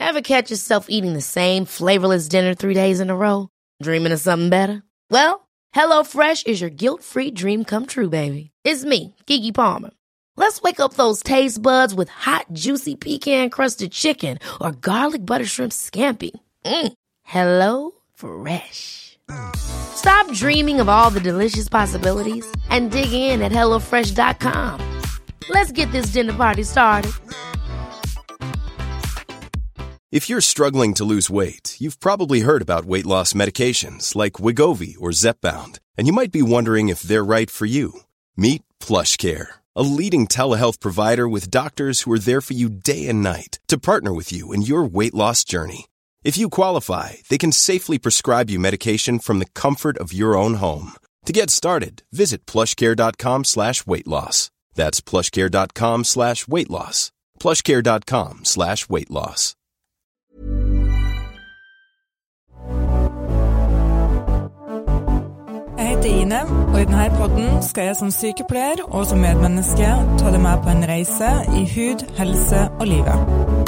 Ever catch yourself eating the same flavorless dinner 3 days in a row? Dreaming of something better? Well, HelloFresh is your guilt-free dream come true, baby. It's me, Keke Palmer. Let's wake up those taste buds with hot, juicy pecan-crusted chicken or garlic butter shrimp scampi. Hello Fresh. Stop dreaming of all the delicious possibilities and dig in at HelloFresh.com. Let's get this dinner party started. If you're struggling to lose weight, you've probably heard about weight loss medications like Wegovy or Zepbound, and you might be wondering if they're right for you. Meet PlushCare, a leading telehealth provider with doctors who are there for you day and night to partner with you in your weight loss journey. If you qualify, they can safely prescribe you medication from the comfort of your own home. To get started, visit plushcare.com/weightloss. That's plushcare.com/weightloss. plushcare.com/weightloss. Jeg heter Ine, og I denne podden skal jeg som sykepleier og som medmenneske ta deg med på en reise I hud, helse og livet.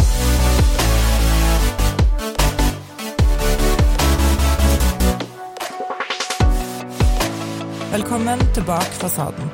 Velkommen til Bak fasaden.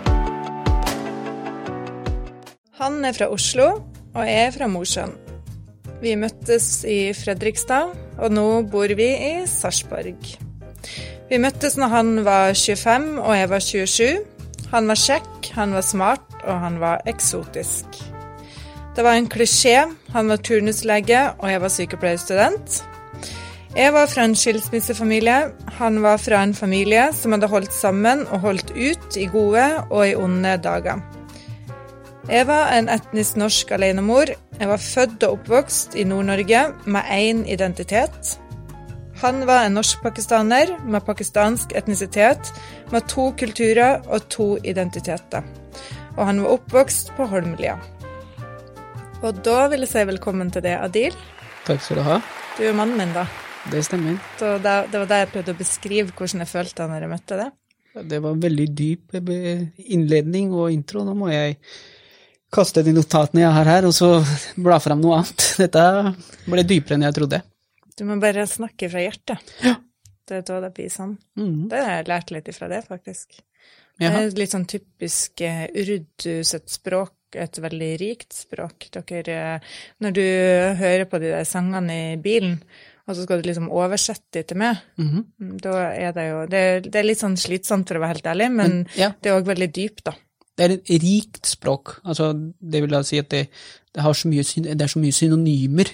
Han fra Oslo, og jeg fra Mosjøen. Vi møttes I Fredrikstad, og nå bor vi I Sarpsborg. Vi møttes når han var 25 og jeg var 27. Han var kjekk, han var smart og han var eksotisk. Det var en klisjé, han var turnuslege og jeg var sykepleierstudent. Jeg var fra en skilsmissefamilie, han var fra en familie som hadde holdt sammen og holdt ut I gode og I onde dager. Jeg var en etnisk norsk alenemor. Jeg var født og oppvokst I Nord-Norge med en identitet. Han var en norsk-pakistaner med pakistansk etnisitet, med 2 kulturer og 2 identiteter. Og han var oppvokst på Holmlia. Og da vil jeg si velkommen til deg, Adil. Takk skal du ha. Du mannen min da. Det stemmer. Så det var der jeg prøvde å beskrive hvordan jeg følte når jeg møtte deg. Det var en veldig dyp innledning og intro. Nå må jeg kaste de notatene jeg har her, og så bla frem noe annet. Dette ble dypere enn jeg trodde. Du må bare snakke fra hjertet. Ja. Det da det blir sånn. Det har jeg lært litt fra det, faktisk. Ja. Det litt sånn typisk urdu sitt språk, et veldig rikt språk. Dere, når du hører på de der sangene I bilen, og så skal du liksom oversette det til meg, da det jo, det litt sånn slitsomt for å være helt ærlig, men det også veldig dypt da. Det et rikt språk, altså det vil da si at det har så mye, det så mye synonymer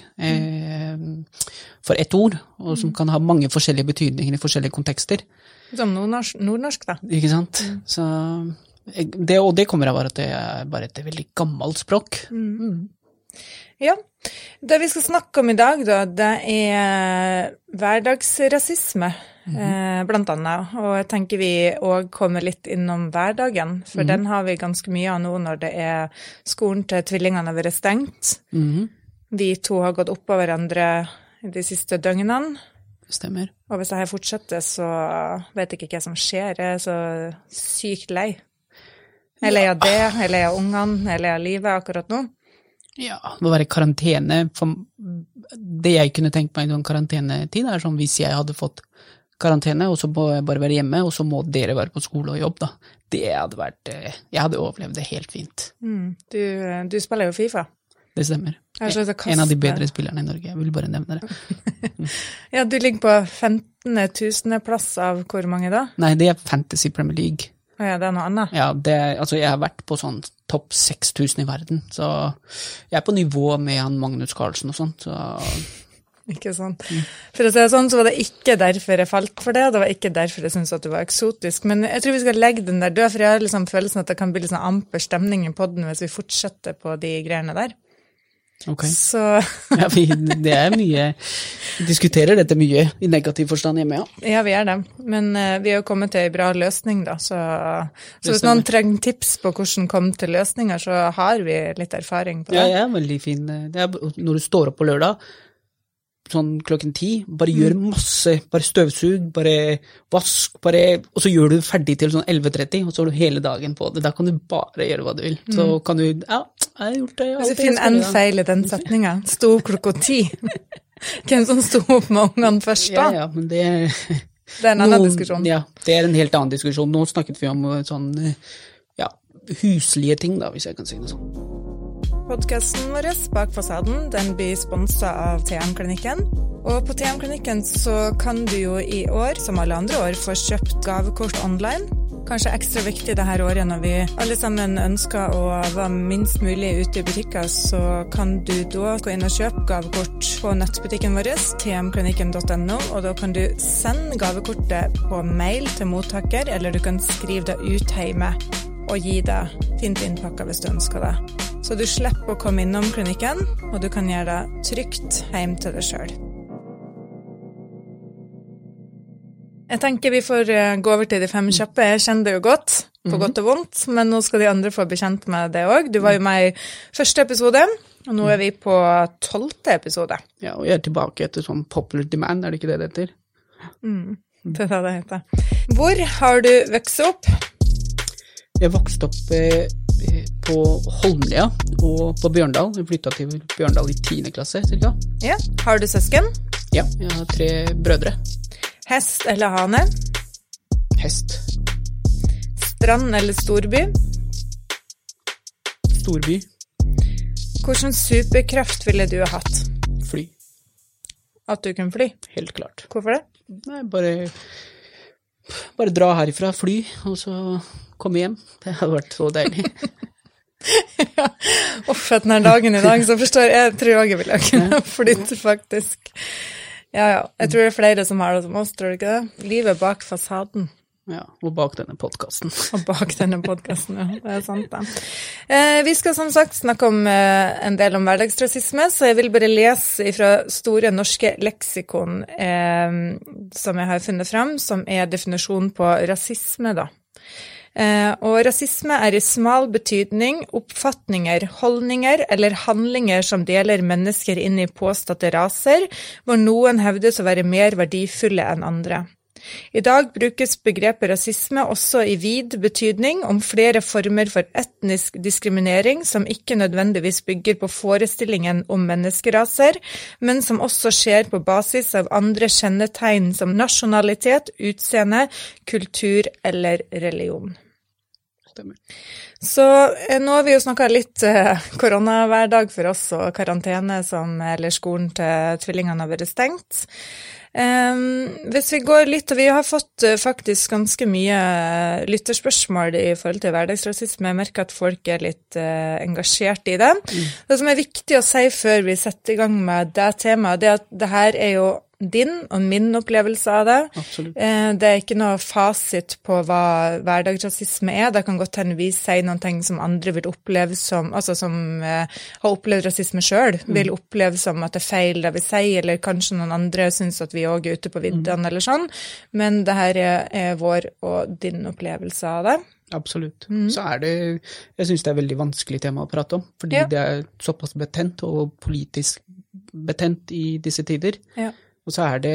for et ord, og som kan ha mange forskjellige betydninger I forskjellige kontekster. Som nordnorsk da. Ikke sant? Så, og det kommer av at det bare et veldig gammelt språk. Ja, det vi skal snakke om I dag da, det hverdagsrasisme, blant annet. Og jeg tenker vi også kommer litt innom hverdagen, for den har vi ganske mye av nå når det skolen til tvillingene har vært stengt. Vi 2 har gått opp av hverandre de siste døgnene. Stemmer. Og hvis det her fortsetter, så vet jeg ikke hva som skjer. Jeg så sykt lei. Jeg lei av det, jeg lei av ungene, jeg lei av livet akkurat nå. Ja, det må være karantene. For det jeg kunne tenkt meg I noen karantenetid som hvis jeg hadde fått karantene, og så må jeg bare være hjemme, og så må dere være på skole og jobb da. Det hadde vært, jeg hadde overlevd det helt fint. Du spiller jo FIFA. Det stemmer. En av de bedre spillerne I Norge, jeg vil bare nevne det. Ja, du ligger på 15.000 plass av hvor mange da? Nei, det Fantasy Premier League. Ja, det noe annet? Ja, altså jeg har vært på sånn topp 6.000 I verden, så jeg på nivå med han Magnus Carlsen og sånt, så... Ikke sant. For å si det sånn, så var det ikke derfor jeg falt for det, det var ikke derfor jeg syntes at du var eksotisk, men jeg tror vi skal legge den der død, for jeg har liksom følelsen at det kan bli liksom amper stemning I podden hvis vi fortsetter på de greiene der. Ok. Så... ja, det mye, vi diskuterer dette mye I negativ forstand hjemme, ja. Ja, vi det. Men vi har jo kommet til en bra løsning da, så hvis noen trenger tips på hvordan komme til løsninger, så har vi litt erfaring på det. Ja, veldig fin. Det når du står opp på lørdag, sånn klokken 10, bare gjør masse, bare støvsug, bare vask, og så gjør du ferdig til sånn 11:30, og så har du hele dagen på det. Da kan du bare gjøre hva du vil. Så kan du, ja, jeg har gjort det. Hvis du finner en feil I den setningen, stå klokka 10. Hvem som stod opp med ungene først da? Ja, men det en annen diskusjon. Ja, det en helt annen diskusjon. Nå snakket vi om sånn, ja, huslige ting da, hvis jeg kan si det sånn. Podcasten vår Bak fasaden, den blir sponset av TM-klinikken. Og på TM-klinikken så kan du jo i år, som alle andre år, få kjøpt gavekort online. Kanskje ekstra viktig det her året når vi alle sammen ønsker å være minst mulig ute i butikker, så kan du da gå inn og kjøpe gavekort på nettbutikken vår, tmklinikken.no, og da kan du sende gavekortet på mail til mottaker, eller du kan skrive det ut hjemme og gi det fint innpakket hvis du ønsker det. Så du slipper å komme innom klinikken, og du kan gjøre det trygt hjem til deg selv. Jeg tenker vi får gå over til de 5 kjappe. Jeg kjenner det jo godt, på godt og vondt, men nå skal de andre få bekjent med det også. Du var jo med i første episode, og nå er vi på 12. episode. Ja, og jeg er tilbake etter sånn popular demand, er det ikke det det heter? Det er det heter. Hvor har du vokst opp? Jeg vokste opp på Holmlia og på Bjørndal. Jeg flyttet til Bjørndal i 10. klasse, cirka. Ja. Har du søsken? Ja, jeg har 3 brødre. Hest eller hane? Hest. Strand eller storby? Storby. Hvilken superkraft ville du ha hatt? Fly. At du kunne fly? Helt klart. Hvorfor det? Nei, bare dra herifra, fly, og så komme hjem. Det hadde vært så deilig. Ja, etter denne dagen i dag, så forstår jeg, tror jeg ville kunne flytte faktisk. Ja, jeg tror det er flere som har det som oss, tror du ikke det? Livet bak fasaden. Ja, og bak denne podcasten. Og bak denne podcasten, ja, det er sant da. Vi skal som sagt snakke om en del om hverdagsrasisme, så jeg vil bare lese fra Store norske leksikon som jeg har funnet frem, som er definisjonen på rasisme da. Og rasisme er i smal betydning oppfatninger, holdninger eller handlinger som deler mennesker inn i påståtte raser, hvor noen hevdes å være mer verdifulle enn andre. I dag brukes begrepet rasisme også i vid betydning om flere former for etnisk diskriminering som ikke nødvendigvis bygger på forestillingen om menneskeraser, men som også skjer på basis av andre kjennetegn som nasjonalitet, utseende, kultur eller religion. Stemmer. Så nå har vi jo snakket litt koronahverdag for oss og karantene eller skolen til tvillingene har vært stengt. Hvis vi går litt, og vi har fått faktisk ganske mye lytterspørsmål i forhold til hverdagsrasisme, jeg merker at folk er litt engasjert i det. Det som er viktig å si før vi setter i gang med det temaet, det er at det her er jo din og min opplevelse av det. Absolutt. Det er ikke noe fasit på hva hverdagsrasisme er. Det kan godt hende vi sier noen ting som andre vil oppleve som, altså som har opplevd rasisme selv, vil oppleve som at det er feil det vi sier, eller kanskje noen andre synes at vi også er ute på vidden eller sånn. Men det her er vår og din opplevelse av det. Absolutt. Så det, jeg synes det er veldig vanskelig tema å prate om, fordi det er såpass betent og politisk betent i disse tider. Ja. Og så det,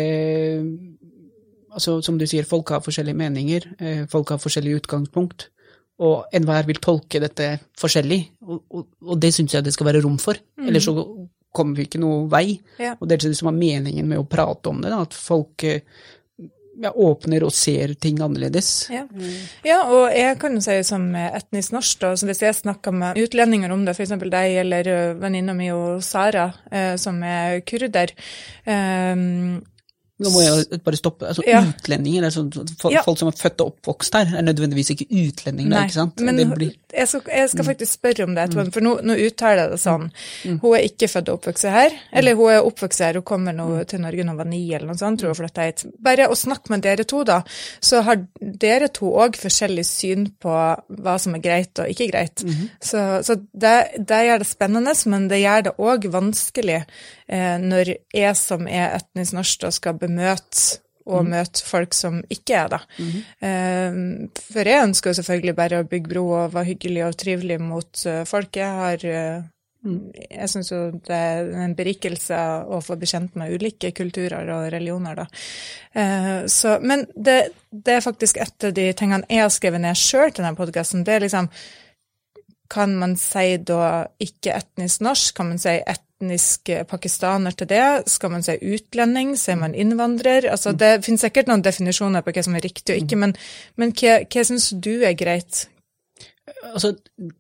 altså som du sier, folk har forskjellige meninger, folk har forskjellige utgangspunkt, og enhver vil tolke dette forskjellig, og det synes jeg det skal være rom for, ellers så kommer vi ikke noe vei. Ja. Og det det som er meningen med å prate om det, da, at folk åpner og ser ting annerledes. Ja. Ja, og jeg kan jo si som etnisk norsk, da, så hvis jeg snakker med utlendinger om det, for eksempel deg eller venninna mi og Sara, som er kurder, nå må jeg bare stoppe. Altså, utlendinger, altså, folk som er født og oppvokst her, nødvendigvis ikke utlendinger, nei, ikke sant? Men jeg skal faktisk spørre om det, for nå uttaler jeg det sånn. Hun er ikke født og oppvokst her, eller hun er oppvokst her, hun kommer nå til Norge når hun var 9 eller noe sånt, tror jeg, for dette er bare å snakke med dere to da, så har dere to også forskjellig syn på hva som er greit og ikke greit. Så det gjør det spennende, men det gjør det også vanskelig når jeg som er etnisk norsk da skal bemøte og møte folk som ikke er det. For jeg ønsker jo selvfølgelig bare å bygge bro og være hyggelig og trivelig mot folk. Jeg synes jo det er en berikelse å få bekjent med ulike kulturer og religioner da. Men det er faktisk et av de tingene jeg har skrevet ned selv til denne podcasten. Det er liksom kan man si da ikke etnisk norsk? Kan man si etnisk pakistaner til det? Skal man si utlending? Sier man innvandrer? Altså, det finnes sikkert noen definisjoner på hva som riktig og ikke, men hva synes du greit? Altså,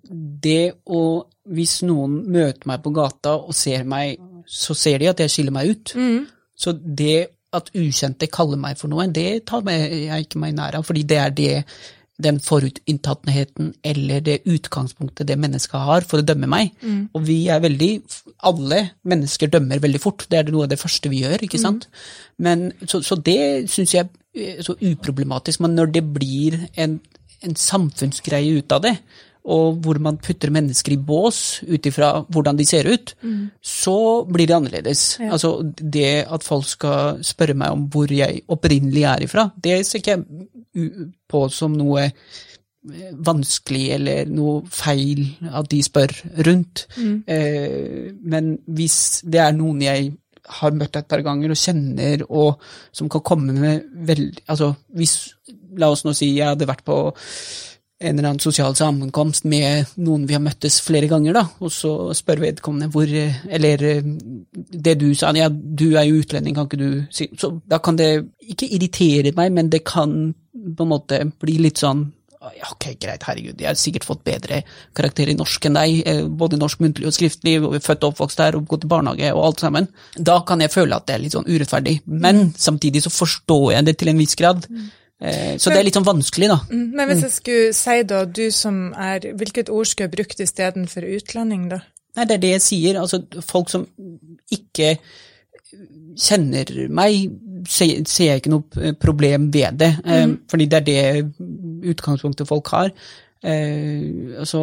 hvis noen møter meg på gata og ser meg, så ser de at jeg skiller meg ut. Så det at ukjente kaller meg for noe, det tar jeg ikke meg nær av, fordi det den forutinntattenheten eller det utgangspunktet det mennesket har for å dømme meg. Og vi alle mennesker dømmer veldig fort. Det noe av det første vi gjør, ikke sant? Men, så det synes jeg er så uproblematisk, men når det blir en samfunnsgreie ut av det, og hvor man putter mennesker i bås utifra hvordan de ser ut, så blir det annerledes. Ja. Altså det at folk skal spørre meg om hvor jeg opprinnelig er ifra, det ser ikke jeg på som noe vanskelig eller noe feil at de spør rundt. Men hvis det noen jeg har møtt et par ganger og kjenner, og som kan komme med altså la oss nå si jeg hadde vært på en eller annen sosial sammenkomst med noen vi har møttes flere ganger da, og så spør vedkommende eller det du sa, ja, du jo utlending, kan ikke du si, så da kan det ikke irritere meg, men det kan på en måte bli litt sånn, ja, ok, greit, herregud, jeg har sikkert fått bedre karakter i norsk enn deg, både norsk muntlig og skriftlig, og født og oppvokst der, og gått i barnehage og alt sammen. Da kan jeg føle at det litt sånn urettferdig, men samtidig så forstår jeg det til en viss grad. Så det litt sånn vanskelig da. Men hvis jeg skulle si da, du som hvilket ord skulle jeg brukt i stedet for utlending da? Nei, det det jeg sier, altså folk som ikke kjenner meg, ser jeg ikke noe problem ved det, fordi det det utgangspunktet folk har. Altså,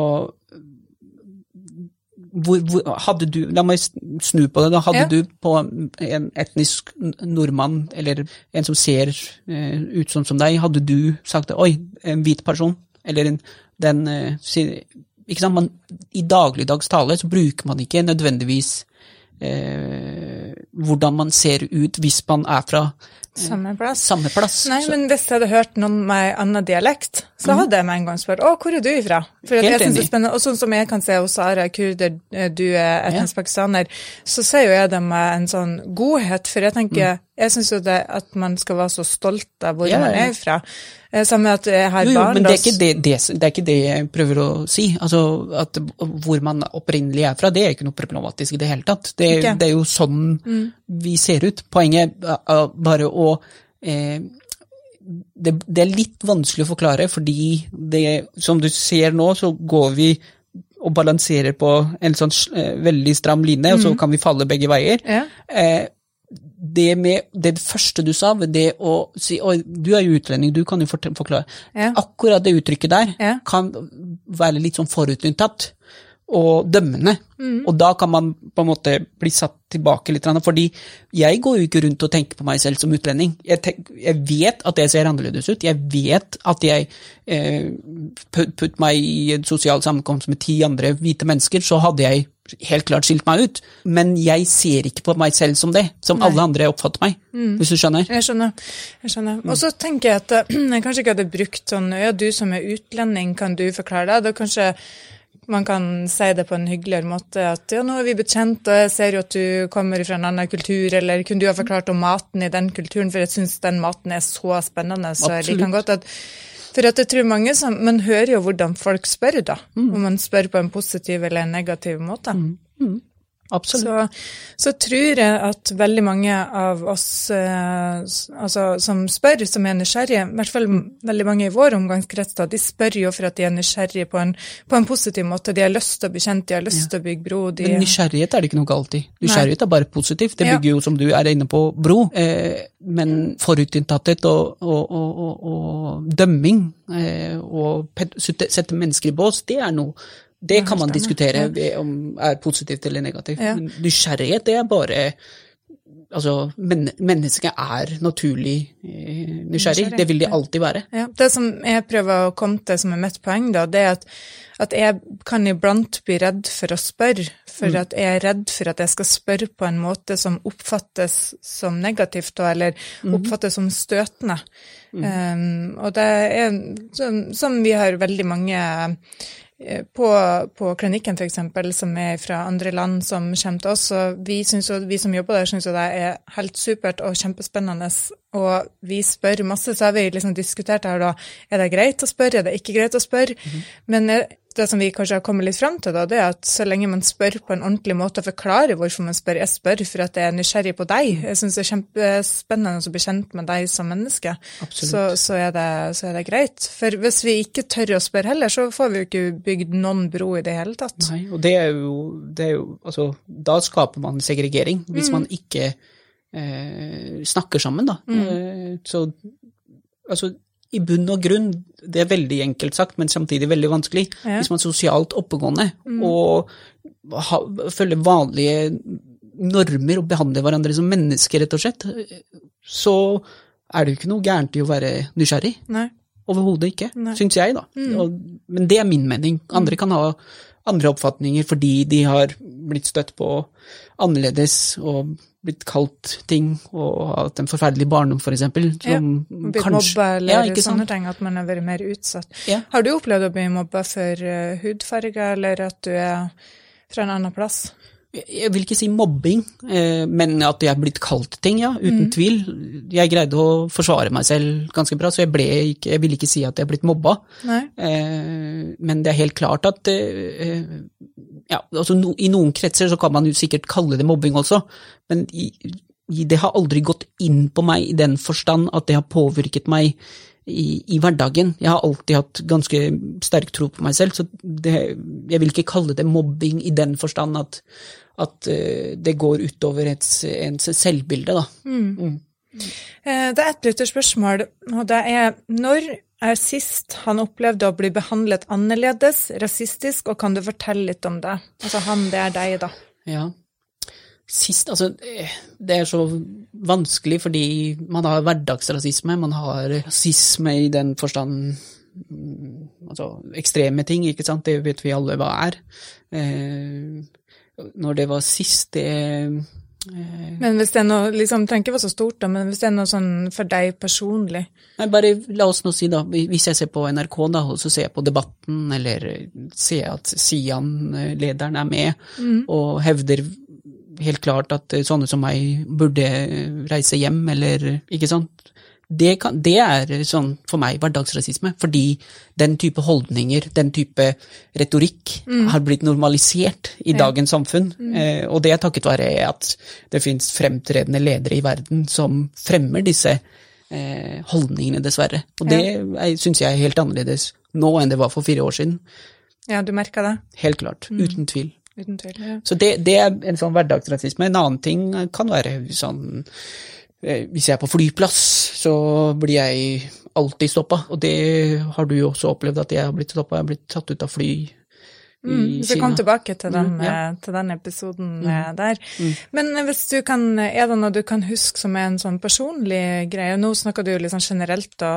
hadde du, la meg snu på det da, hadde du på en etnisk nordmann, eller en som ser ut som deg, hadde du sagt, oi, en hvit person, eller ikke sant, i dagligdags tale så bruker man ikke nødvendigvis hvordan man ser ut hvis man fra samme plass. Nei, men hvis jeg hadde hørt noen med annen dialekt, så hadde jeg med en gang spurt, hvor du ifra? For at jeg synes det spennende, og sånn som jeg kan se hos Sara, kurder, du etnisk pakistaner, så ser jo jeg det med en sånn godhet, for jeg tenker, jeg synes jo det at man skal være så stolt av hvor man ifra. Samme at jeg har barn. Men det ikke det jeg prøver å si. Altså, at hvor man opprinnelig fra, det ikke noe problematisk i det hele tatt. Det jo sånn vi ser ut. Poenget bare å det litt vanskelig å forklare, fordi som du ser nå, så går vi og balanserer på en sånn veldig stram linje, og så kan vi falle begge veier. Det første du sa, det å si, oi, du jo utlending, du kan jo forklare. Akkurat det uttrykket der kan være litt sånn forutinntatt og dømmende, og da kan man på en måte bli satt tilbake litt, fordi jeg går jo ikke rundt og tenker på meg selv som utlending. Jeg vet at jeg ser annerledes ut, jeg vet at jeg putt meg i en sosial sammenkomst med 10 andre hvite mennesker, så hadde jeg helt klart skilt meg ut, men jeg ser ikke på meg selv som det, som alle andre oppfatter meg, hvis du skjønner. Jeg skjønner. Og så tenker jeg at jeg kanskje ikke hadde brukt sånn, ja, du som utlending, kan du forklare det? Da kanskje man kan si det på en hyggeligere måte, at ja, nå vi blitt kjent, og jeg ser jo at du kommer fra en annen kultur, eller kunne du ha forklart om maten i den kulturen, for jeg synes den maten så spennende, så jeg liker godt at for at jeg tror mange man hører jo hvordan folk spør da, om man spør på en positiv eller en negativ måte. Absolutt. Så tror jeg at veldig mange av oss altså, som spør, som nysgjerrige, i hvert fall veldig mange i vår omgangskrets, da, de spør jo for at de nysgjerrige på en positiv måte. De har lyst til å bli kjent, de har lyst til å bygge bro. Men nysgjerrighet det ikke noe galt i. Nysgjerrighet bare positivt. Det bygger jo, som du inne på, bro. Men forutinntattet og dømming og sette mennesker i bås, det noe. Det kan man diskutere om positivt eller negativt. Men nysgjerrighet, det bare, altså, mennesket naturlig nysgjerrig. Det vil de alltid være. Ja, det som jeg prøver å komme til som mitt poeng da, det at jeg kan iblant bli redd for å spørre, for at jeg redd for at jeg skal spørre på en måte som oppfattes som negativt, da, eller oppfattes som støtende. Og det som vi har veldig mange på klinikken for eksempel, som fra andre land som kommer til oss, og vi som jobber der synes jo det helt supert og kjempespennende, og vi spør masse, så har vi liksom diskutert her da, det greit å spørre, det ikke greit å spørre, men det som vi kanskje har kommet litt frem til da, det at så lenge man spør på en ordentlig måte og forklarer hvorfor man spør, jeg spør for at jeg nysgjerrig på deg, jeg synes det kjempespennende å bli kjent med deg som menneske, så det greit. For hvis vi ikke tør å spørre heller, så får vi jo ikke bygd noen bro i det hele tatt. Nei, og det er jo altså, da skaper man segregering, hvis man ikke snakker sammen da. Så, altså, i bunn og grunn, det veldig enkelt sagt, men samtidig veldig vanskelig, hvis man er sosialt oppegående og følger vanlige normer og behandler hverandre som mennesker, rett og slett, så det jo ikke noe gærent i å være nysgjerrig. Nei. Overhodet ikke, synes jeg da. Men det min mening. Andre kan ha andre oppfatninger fordi de har blitt støtt på annerledes og blitt kalt ting og hatt en forferdelig barndom for eksempel. Som blitt mobba eller sånne ting, at man har vært mer utsatt. Har du opplevd å bli mobba for hudfarge eller at du fra en annen plass? Jeg vil ikke si mobbing, men at jeg har blitt kalt ting, uten tvil. Jeg greide å forsvare meg selv ganske bra, så jeg vil ikke si at jeg har blitt mobba. Men det helt klart at altså i noen kretser så kan man jo sikkert kalle det mobbing også, men det har aldri gått inn på meg i den forstand at det har påvirket meg i hverdagen. Jeg har alltid hatt ganske sterk tro på meg selv, så jeg vil ikke kalle det mobbing i den forstand at det går utover ens selvbilde da. Det et lytterspørsmål, og det når sist han opplevde å bli behandlet annerledes, rasistisk, og kan du fortelle litt om det? Altså han, det deg da. Ja. Sist, altså, det så vanskelig fordi man har hverdagsrasisme, man har rasisme i den forstand, altså ekstreme ting, ikke sant? Det vet vi alle hva når det var sist, Men hvis det noe, liksom, trenger ikke være så stort da, men hvis det noe sånn for deg personlig? Nei, bare la oss nå si da, hvis jeg ser på NRK da, og så ser jeg på debatten, eller ser at Sian-lederen med, og hevder helt klart at sånne som meg burde reise hjem, eller ikke sant? Det sånn for meg hverdagsrasisme, fordi den type holdninger, den type retorikk har blitt normalisert i dagens samfunn, og det takket være at det finnes fremtredende ledere i verden som fremmer disse holdningene dessverre. Og det synes jeg helt annerledes nå enn det var for 4 år siden. Ja, du merker det? Helt klart, uten tvil. Uten tvil, ja. Så det en sånn hverdagsrasisme. En annen ting kan være sånn, hvis jeg på flyplass, så blir jeg alltid stoppet, og det har du jo også opplevd at jeg har blitt stoppet, jeg har blitt tatt ut av fly i Kina. Så kom tilbake til den episoden der. Men hvis du kan, det noe du kan huske som en sånn personlig greie? Nå snakker du jo liksom generelt da,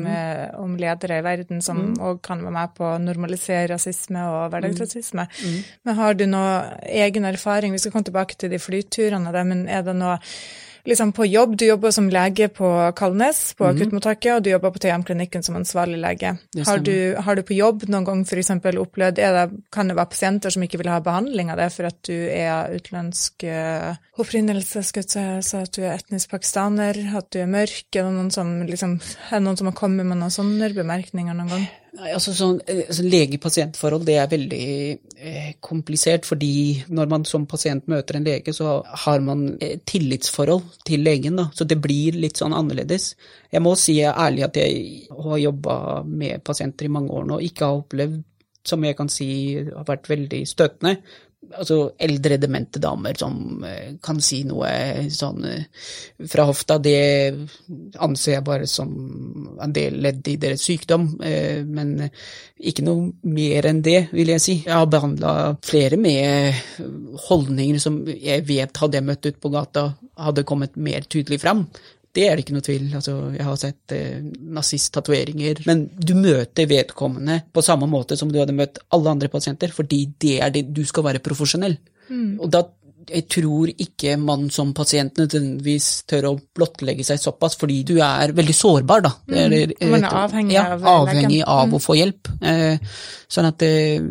om ledere i verden som også kan være med på å normalisere rasisme og hverdagsrasisme. Men har du noe egen erfaring? Vi skal komme tilbake til de flyturene der, men det noe liksom på jobb, du jobber som lege på Kalnes, på akuttmottaket, og du jobber på TM-klinikken som ansvarlig lege. Har du på jobb noen gang for eksempel opplevd, kan det være pasienter som ikke vil ha behandling av det for at du utenlandsk opprinnelse, så at du etnisk pakistaner, at du mørk, noen som liksom, noen som har kommet med noen sånne bemerkninger noen gang? Nei, altså lege-pasientforhold, det veldig komplisert, fordi når man som pasient møter en lege, så har man tillitsforhold til legen da, så det blir litt sånn annerledes. Jeg må si ærlig at jeg har jobbet med pasienter i mange år nå, og ikke har opplevd, som jeg kan si, har vært veldig støtende. Altså eldre demente damer som kan si noe sånn fra hofta, det anser jeg bare som en del ledd i deres sykdom, men ikke noe mer enn det, vil jeg si. Jeg har behandlet flere med holdninger som jeg vet hadde jeg møtt ut på gata, hadde kommet mer tydelig frem. Det det ikke noe tvil. Altså, jeg har sett nazist-tatoveringer, men du møter vedkommende på samme måte som du hadde møtt alle andre pasienter, fordi det det du skal være profesjonell. Og da jeg tror ikke man som pasient nødvendigvis tør å blottlegge seg såpass, fordi du veldig sårbar da. Man avhengig av avhengig av å få hjelp. Sånn at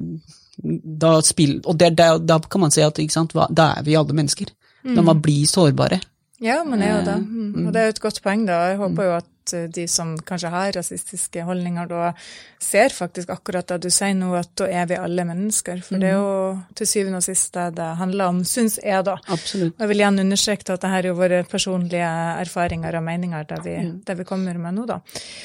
da kan man si at, ikke sant, da vi alle mennesker. Da man blir sårbare. Ja, man jo det. Og det et godt poeng da. Jeg håper jo at de som kanskje har rasistiske holdninger da ser faktisk akkurat det du sier nå, at da vi alle mennesker. For det jo til syvende og sist det handler om, synes jeg da. Absolutt. Jeg vil gjerne understreke at dette jo våre personlige erfaringer og meninger det vi kommer med nå da.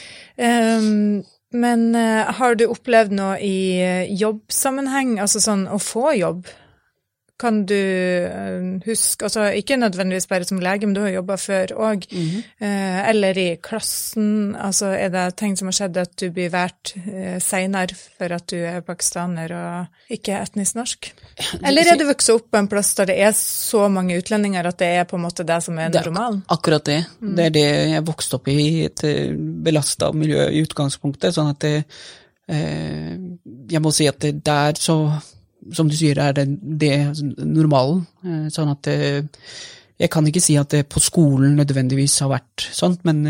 Men har du opplevd noe i jobbsammenheng, altså sånn å få jobb? Kan du huske, altså ikke nødvendigvis bare som lege, men du har jobbet før også, eller i klassen, altså det ting som har skjedd at du blir vært senere for at du pakistaner og ikke etnisk norsk? Eller du vokset opp på en plass der det så mange utlendinger at det på en måte det som normalen? Akkurat det. Det det jeg vokste opp i et belastet miljø i utgangspunktet, sånn at jeg må si at det så som du sier, det normalen, sånn at jeg kan ikke si at det på skolen nødvendigvis har vært sånt, men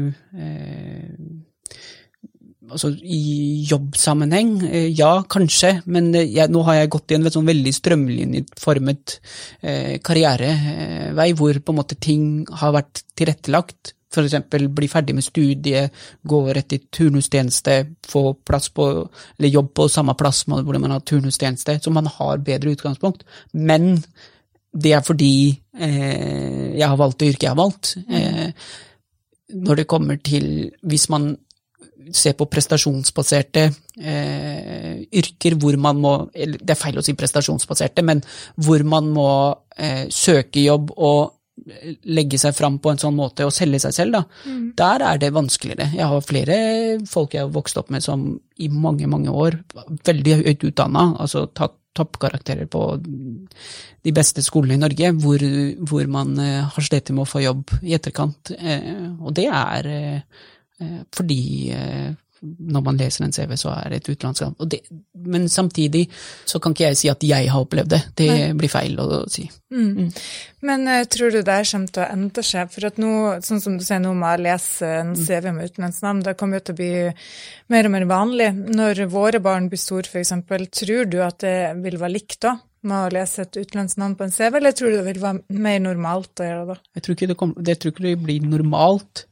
altså i jobbsammenheng, ja, kanskje, men nå har jeg gått i en sånn veldig strømlinjeformet karrierevei, hvor på en måte ting har vært tilrettelagt. For eksempel bli ferdig med studiet, gå rett i turnustjeneste, få plass på, eller jobb på samme plass hvor man har turnustjeneste, så man har bedre utgangspunkt. Men det fordi jeg har valgt det yrket jeg har valgt. Når det kommer til, hvis man ser på prestasjonsbaserte yrker, hvor man må, det feil å si prestasjonsbaserte, men hvor man må søke jobb og legge seg fram på en sånn måte og selge seg selv, da. Der det vanskeligere. Jeg har flere folk jeg har vokst opp med som i mange, mange år veldig høyt utdannet, altså tatt toppkarakterer på de beste skolene i Norge, hvor man har slitt med å få jobb i etterkant. Og det fordi når man leser en CV, så det et utenlandskap. Men samtidig så kan ikke jeg si at jeg har opplevd det. Det blir feil å si. Men tror du det kommer til å endre seg? For at nå, sånn som du sier nå med å lese en CV med utenlandsnavn, det kommer jo til å bli mer og mer vanlig. Når våre barn blir store, for eksempel, tror du at det vil være likt da, med å lese et utenlandsnavn på en CV, eller tror du det vil være mer normalt å gjøre det da? Jeg tror ikke det blir normalt.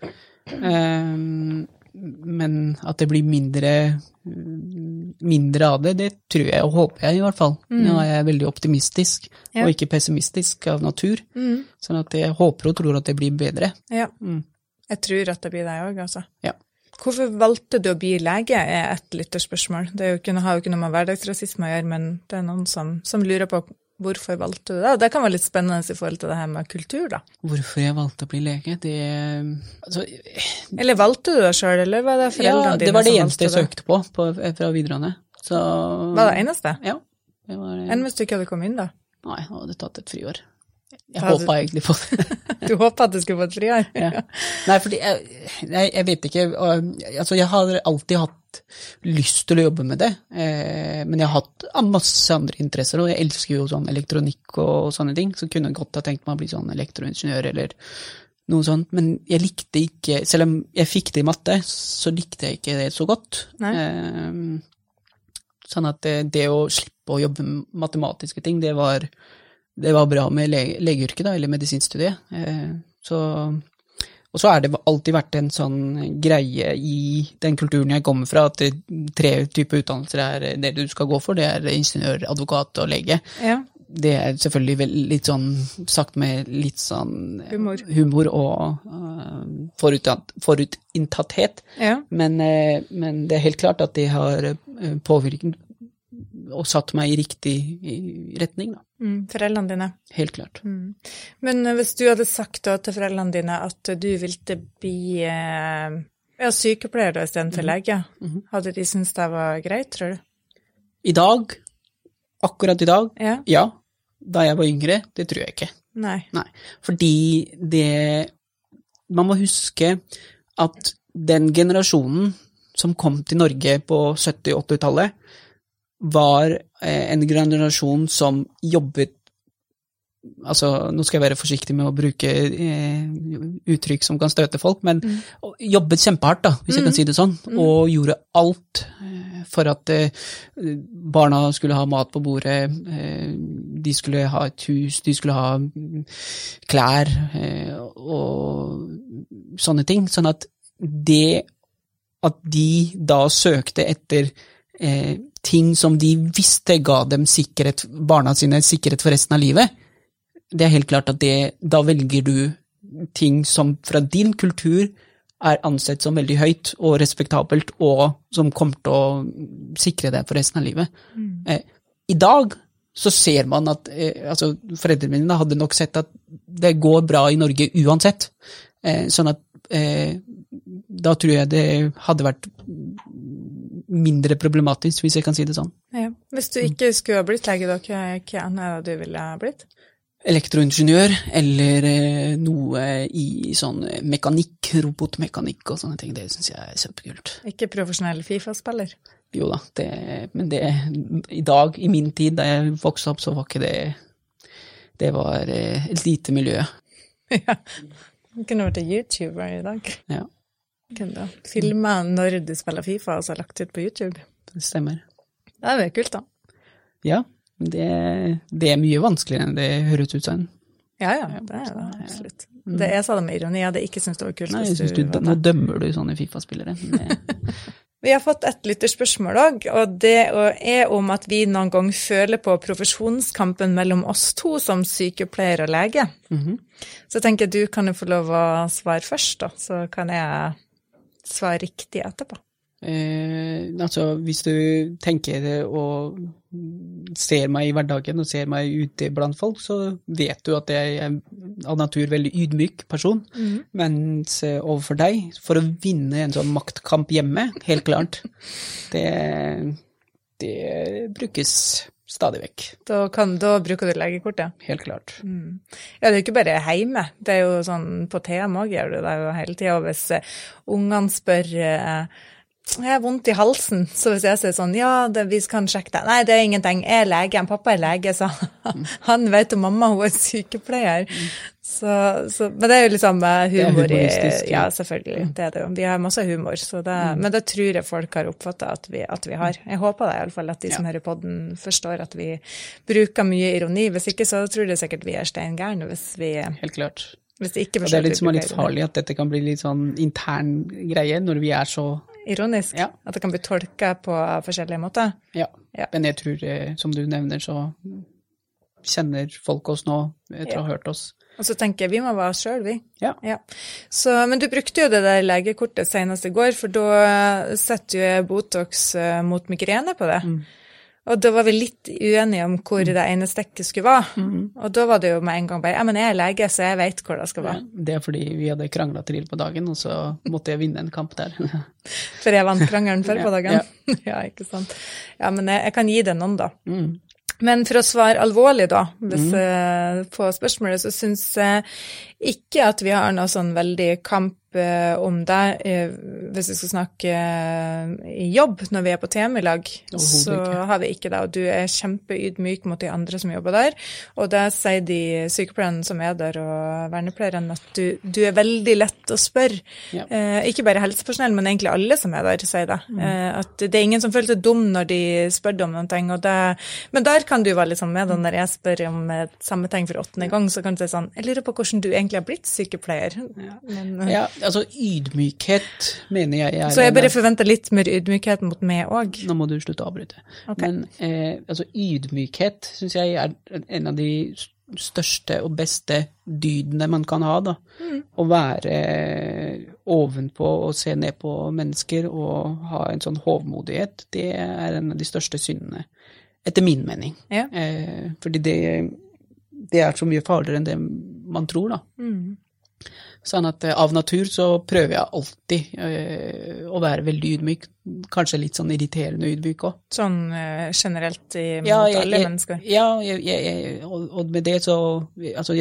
Men at det blir mindre av det tror jeg og håper jeg i hvert fall. Nå jeg veldig optimistisk og ikke pessimistisk av natur, sånn at jeg håper og tror at det blir bedre. Ja, jeg tror at det blir det også, altså. Ja. Hvorfor valgte du å bli lege et lytterspørsmål. Det har jo ikke noe med hverdagsrasisme å gjøre, men det noen som lurer på hvorfor valgte du det? Og det kan være litt spennende i forhold til det her med kultur, da. Hvorfor jeg valgte å bli lege? Eller valgte du det selv, eller var det foreldrene dine som valgte det? Ja, det var det eneste jeg søkte på fra videregående. Var det eneste? Ja. Enn hvis du ikke hadde kommet inn, da? Nei, jeg hadde tatt et friår. Jeg håpet egentlig på det. Du håpet at du skulle få et friår? Ja. Nei, fordi jeg vet ikke, altså jeg har alltid hatt lyst til å jobbe med det, men jeg har hatt masse andre interesser, og jeg elsker jo sånn elektronikk og sånne ting, så kunne jeg godt ha tenkt meg å bli sånn elektroingeniør eller noe sånt, men jeg likte ikke, selv om jeg fikk det i matte, så likte jeg ikke det så godt. Sånn at det å slippe å jobbe med matematiske ting, det var bra med legeyrket da, eller medisinstudiet. Og så det alltid vært en sånn greie i den kulturen jeg kommer fra, at 3 typer utdannelser det du skal gå for, det ingeniør, advokat og lege. Ja. Det selvfølgelig litt sånn, sagt med litt sånn humor og forutinntatthet. Ja. Men det helt klart at det har påvirket og satt meg i riktig retning da. Foreldrene dine. Helt klart. Men hvis du hadde sagt da til foreldrene dine at du ville bli sykepleier da, i stedet for lege, hadde de syntes det var greit, tror du? I dag, akkurat i dag, ja. Da jeg var yngre, det tror jeg ikke. Nei. Fordi man må huske at den generasjonen som kom til Norge på 70-80-tallet, var en generasjon som jobbet altså, nå skal jeg være forsiktig med å bruke uttrykk som kan støte folk, men jobbet kjempehardt da, hvis jeg kan si det sånn, og gjorde alt for at barna skulle ha mat på bordet, de skulle ha et hus, de skulle ha klær og sånne ting, sånn at det at de da søkte etter ting som de visste ga dem sikkerhet, barna sine sikkerhet for resten av livet, det helt klart at da velger du ting som fra din kultur ansett som veldig høyt og respektabelt, og som kommer til å sikre deg for resten av livet. I dag så ser man at altså, foreldrene mine hadde nok sett at det går bra i Norge uansett, sånn at da tror jeg det hadde vært mindre problematisk, hvis jeg kan si det sånn. Ja. Hvis du ikke skulle ha blitt lege, da, hva annet du ville ha blitt? Elektroingeniør, eller noe i sånn mekanikk, robotmekanikk og sånne ting, det synes jeg kjempekult. Ikke profesjonell FIFA-spiller? Jo da, men i dag, i min tid, da jeg vokste opp, så var ikke det var et lite miljø. Ja, du kunne vært YouTuber i dag. Ja. Kunne du filme når du spiller FIFA, og så lagt ut på YouTube? Det stemmer. Det er kult da. Ja, det mye vanskeligere enn det høres ut sånn. Ja, det det, absolutt. Det sa det med ironi, jeg hadde ikke syntes det var kult. Nei, jeg synes nå dømmer du sånne FIFA-spillere. Vi har fått et lytterspørsmål også, og det om at vi noen gang føler på profesjonskampen mellom oss to som sykepleier og lege. Så jeg tenker du kan jo få lov å svare først da, så kan jeg svare riktig etterpå. Altså, hvis du tenker og ser meg i hverdagen og ser meg ute blant folk, så vet du at jeg av natur veldig ydmyk person, mens overfor deg, for å vinne en sånn maktkamp hjemme, helt klart, det brukes stadig vekk. Da bruker du legekortet? Helt klart. Ja, det ikke bare hjemme, det jo sånn på tema også, gjør du det jo hele tiden, og hvis ungene spør jeg har vondt i halsen, så hvis jeg sier sånn, ja, vi kan sjekke det. Nei, det ingenting. Jeg lege, pappa lege, så han vet om mamma, hun sykepleier. Men det jo liksom humor i, ja, selvfølgelig, det det jo. Vi har masse humor, så men det tror jeg folk har oppfattet at vi har. Jeg håper det i alle fall, at de som hører podden forstår at vi bruker mye ironi. Hvis ikke, så tror jeg sikkert vi steingærne, hvis vi... Helt klart. Hvis de ikke og det litt som litt farlig, at dette kan bli litt sånn intern greie, når vi så... Ironisk, at det kan bli tolket på forskjellige måter. Ja, men jeg tror, som du nevner, så kjenner folk oss nå etter å ha hørt oss. Og så tenker jeg, vi må være oss selv, vi. Ja. Så, men du brukte jo det der legekortet senest i går, for da setter jo Botox mot migrene på det. Og da var vi litt uenige om hvor det ene stekket skulle være. Og da var det jo med en gang bare, ja, men jeg lege, så jeg vet hvor det skal være. Ja, det fordi vi hadde kranglet til på dagen, og så måtte jeg vinne en kamp der. For jeg vant krangelen før på dagen? Ja, ikke sant. Ja, men jeg kan gi det noen da. Men for å svare alvorlig da, på spørsmålet, så synes jeg ikke at vi har noe sånn veldig kamp om det, hvis vi skal snakke i jobb når vi på temilag, så har vi ikke det, og du kjempeydmyk mot de andre som jobber der, og det sier de sykepleierne som der og vernepleierne at du veldig lett å spørre, ikke bare helsepersonell, men egentlig alle som der sier det, at det ingen som føler seg dum når de spør om noen ting, og men der kan du være litt sånn med, når jeg spør om samme ting for 8. gang, så kan du si sånn, jeg lurer på hvordan du egentlig har blitt sykepleier. Ja, altså ydmykhet mener jeg så jeg bare forventer litt mer ydmykhet mot meg også. Nå må du slutte å avbryte. Men altså ydmykhet synes jeg en av de største og beste dydene man kan ha da. Å være ovenpå og se ned på mennesker og ha en sånn hovmodighet, det en av de største syndene, etter min mening. Fordi det så mye farligere enn det man tror da. Sånn at av natur så prøver jeg alltid å være veldig ydmyk, kanskje litt sånn irriterende ydmyk også. Sånn generelt mot alle mennesker? Ja, og med det så, altså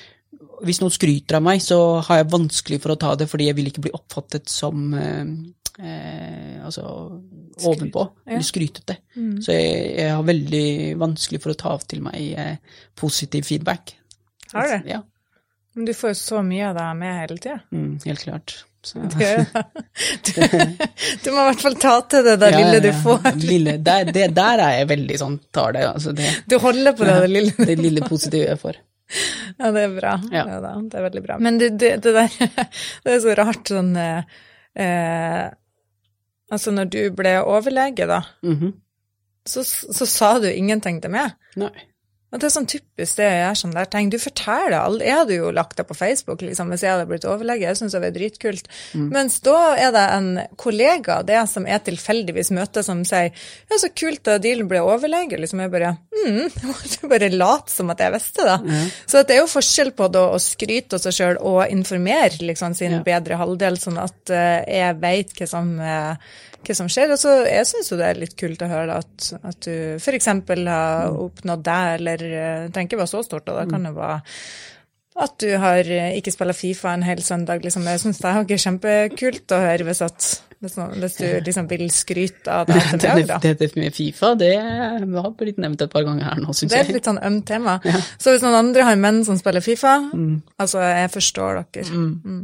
hvis noen skryter av meg, så har jeg vanskelig for å ta det, fordi jeg vil ikke bli oppfattet som altså ovenpå, eller skrytete. Så jeg har veldig vanskelig for å ta av til meg positiv feedback. Har du? Ja. Men du får jo så mye av det med hele tiden. Helt klart. Så. Du må i hvert fall ta til det der lille du får. Det der er jeg veldig sånn, tar det. Altså det du holder på det lille. Det lille positive jeg får. Ja, det er bra. Ja. Ja, det er veldig bra. Men det der, det er så rart sånn, altså når du ble overlege da, så sa du ingenting til meg. Nei. Og det er sånn typisk det jeg gjør sånn der ting. Du forteller aldri. Jeg hadde jo lagt det på Facebook, liksom, hvis jeg hadde blitt overlege. Jeg synes det var dritkult. Mens da er det en kollega, det som er tilfeldigvis møte, som sier, ja, så kult da Dylan ble overlege. Liksom jeg bare, jeg bare lat som at jeg visste det. Så det er jo forskjell på da å skryte av seg selv og informere liksom, sin bedre halvdel, sånn at jeg vet hva som skjer. Og så jeg synes jo det er litt kult å høre at du for eksempel har oppnådd det, eller trenger ikke være så stort, og da kan det være at du har ikke spillet FIFA en hel søndag, liksom. Jeg synes det er ikke kjempekult å høre hvis du liksom vil skryte av det til meg, da. Det med FIFA, det har blitt nevnt et par ganger her nå, synes jeg. Det er et litt sånn ømt tema. Ja. Så hvis noen andre har menn som spiller FIFA, altså, jeg forstår dere.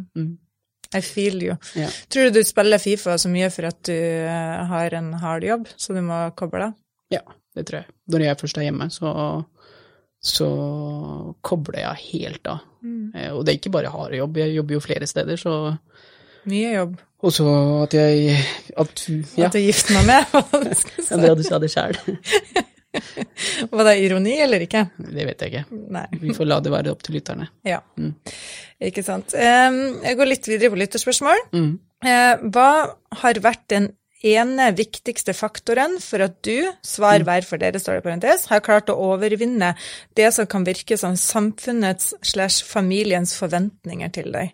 I feel you. Ja. Tror du spiller FIFA så mye for at du har en hard jobb, så du må koble deg? Ja, det tror jeg. Når jeg først er hjemme, så kobler jeg helt av. Og det er ikke bare hard jobb, jeg jobber jo flere steder, så... Mye jobb. Og så at jeg... At du gifter meg med, hva du skal si. Ja, du sa det selv. Var det ironi eller ikke? Det vet jeg ikke. Nei. Vi får la det være opp til lytterne. Ja, ikke sant. Jeg går litt videre på lytterspørsmål. Hva har vært den ene viktigste faktoren for at du, svar hver for dere, står det i parentes, har klart å overvinne det som kan virke som samfunnets/familiens forventninger til deg?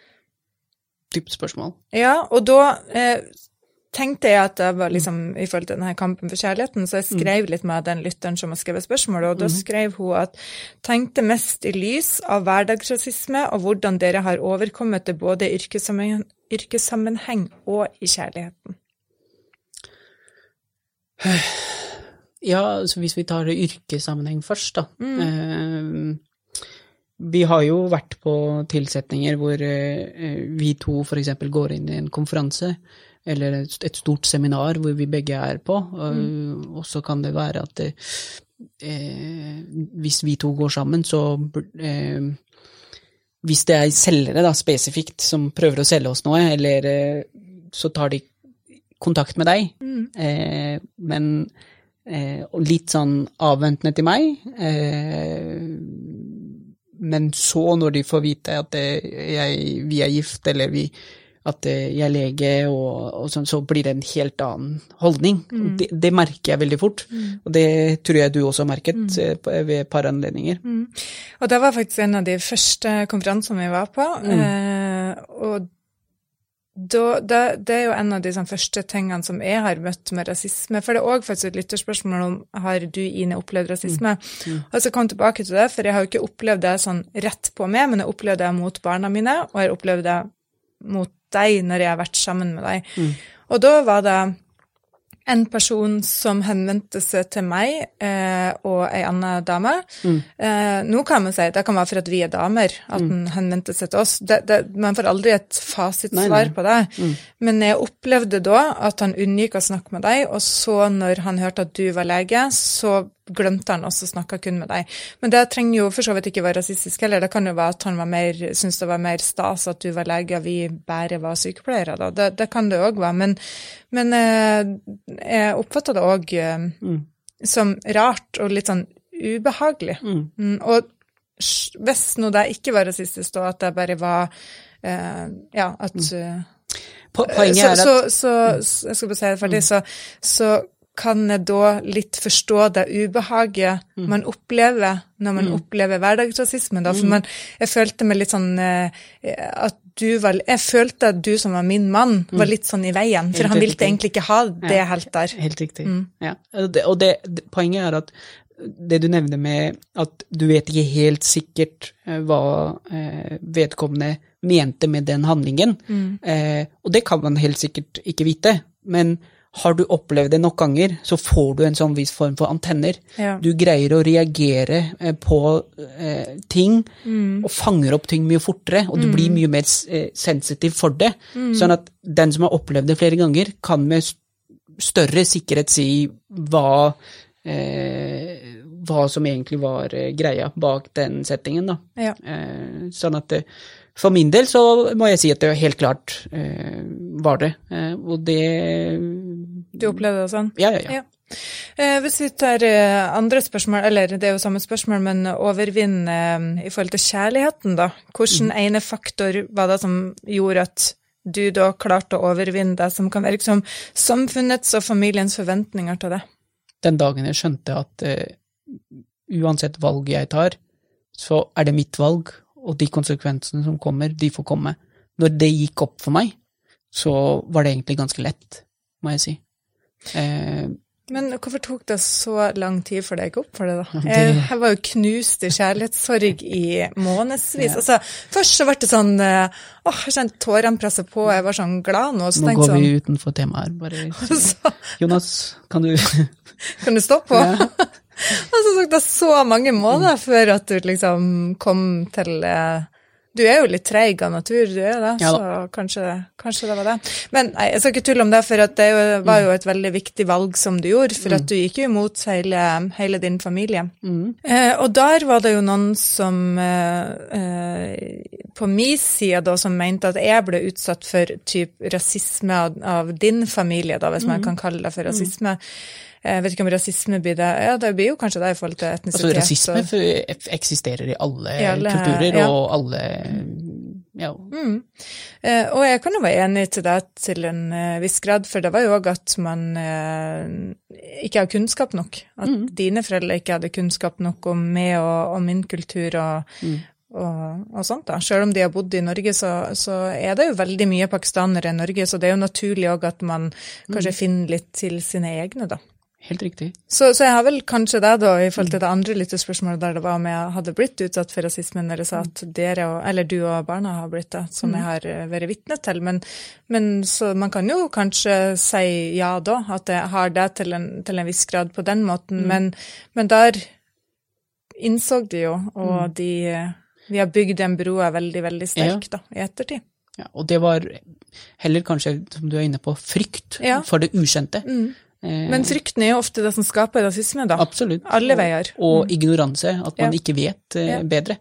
Type spørsmål. Ja, og da... tenkte jeg at det var liksom, i forhold til denne kampen for kjærligheten, så jeg skrev litt med den lytteren som har skrevet spørsmålet, og da skrev hun at tenkte mest i lys av hverdagsrasisme og hvordan dere har overkommet det både i yrkessammenheng og i kjærligheten. Ja, så hvis vi tar yrkessammenheng først da. Vi har jo vært på tilsetninger hvor vi to for eksempel går inn i en konferanse, eller et stort seminar hvor vi begge er på, og så kan det være at hvis vi to går sammen, så hvis det er selgere da, spesifikt som prøver å selge oss noe, eller så tar de kontakt med deg, men litt sånn avventende til meg, men så når de får vite at vi er gift, eller at jeg er lege, og sånn, så blir det en helt annen holdning. Det merker jeg veldig fort, og det tror jeg du også har merket ved et par anledninger. Og det var faktisk en av de første konferansene vi var på, og det er jo en av de første tingene som jeg har møtt med rasisme, for det er også faktisk et lytterspørsmål om har du, Ine, opplevd rasisme? Og så kom jeg tilbake til det, for jeg har jo ikke opplevd det sånn rett på meg, men jeg opplevde det mot barna mine, og jeg opplevde det mot deg når jeg har vært sammen med deg. Og da var det en person som henvendte seg til meg og en annen dame. Nå kan man si, det kan være for at vi er damer, at den henvendte seg til oss. Man får aldri et fasitsvar på det. Men jeg opplevde da at han unngikk å snakke med deg, og så når han hørte at du var lege, så glemte han også å snakke kun med deg. Men det trenger jo for så vidt ikke være rasistisk heller. Det kan jo være at han syntes det var mer stas at du var lege, og vi bare var sykepleiere da. Det kan det også være, men jeg oppfattet det også som rart og litt sånn ubehagelig. Og hvis nå det ikke var rasistisk da, at det bare var at poenget er at så jeg skal bare si det ferdig, så kan jeg da litt forstå det ubehaget man opplever når man opplever hverdagsrasisme da, for jeg følte meg litt sånn at jeg følte at du som var min mann var litt sånn i veien, for han ville egentlig ikke ha det helt der. Helt riktig, ja. Og poenget er at det du nevner med at du vet ikke helt sikkert hva vedkommende mente med den handlingen, og det kan man helt sikkert ikke vite, men har du opplevd det nok ganger, så får du en sånn viss form for antenner. Ja. Du greier å reagere på ting, og fanger opp ting mye fortere, og du blir mye mer sensitiv for det. Sånn at den som har opplevd det flere ganger, kan med større sikkerhet si hva som egentlig var greia bak den settingen da. Ja. Sånn at for min del så må jeg si at det helt klart var det. Og det... Du opplevde det sånn? Ja. Hvis vi tar andre spørsmål, eller det er jo samme spørsmål, men overvinne i forhold til kjærligheten da. Hvilken ene faktor var det som gjorde at du da klarte å overvinne det som kan være som samfunnets og familiens forventninger til det? Den dagen jeg skjønte at uansett valg jeg tar, så er det mitt valg, og de konsekvensene som kommer, de får komme. Når det gikk opp for meg, så var det egentlig ganske lett, må jeg si. Men hvorfor tok det så lang tid for deg opp for det da? Jeg var jo knust i kjærlighetssorg i månedsvis. Ja. Altså, først så var det sånn, jeg kjente tårene presse på, jeg var sånn glad nå. Så nå går vi utenfor temaet bare. Jonas, kan du... Kan du stoppe på? Ja. Og så tok det så mange måneder før at du liksom kom til... Du er jo litt treig av natur, du er det, så kanskje det var det. Men nei, jeg skal ikke tulle om det, for at det var jo et veldig viktig valg som du gjorde, for at du gikk jo imot hele din familie. Og der var det jo noen som på min side da, som mente at jeg ble utsatt for typ rasisme av din familie, da, hvis man kan kalle det for rasisme. Jeg vet ikke om rasisme blir det. Ja, det blir jo kanskje det i forhold til etnisitet. Altså rasisme eksisterer i alle kulturer og alle, ja. Og jeg kan jo være enig til det til en viss grad, for det var jo også at man ikke har kunnskap nok. At dine foreldre ikke hadde kunnskap nok om meg og min kultur og sånt da. Selv om de har bodd i Norge, så er det jo veldig mye pakistanere i Norge, så det er jo naturlig også at man kanskje finner litt til sine egne da. Helt riktig. Så jeg har vel kanskje det da, i forhold til det andre lyttespørsmålet der det var om jeg hadde blitt utsatt for rasismen, når jeg sa at eller du og barna har blitt det, som jeg har vært vitne til. Men så man kan jo kanskje si ja da, at jeg har det til en viss grad på den måten, men der innså de jo, og vi har bygd en broa veldig, veldig sterk da, i ettertid. Ja, og det var heller kanskje, som du er inne på, frykt for det ukjente. Men frykten er jo ofte det som skaper rasisme da. Absolutt. Alle veier. Og ignoranse, at man ikke vet bedre.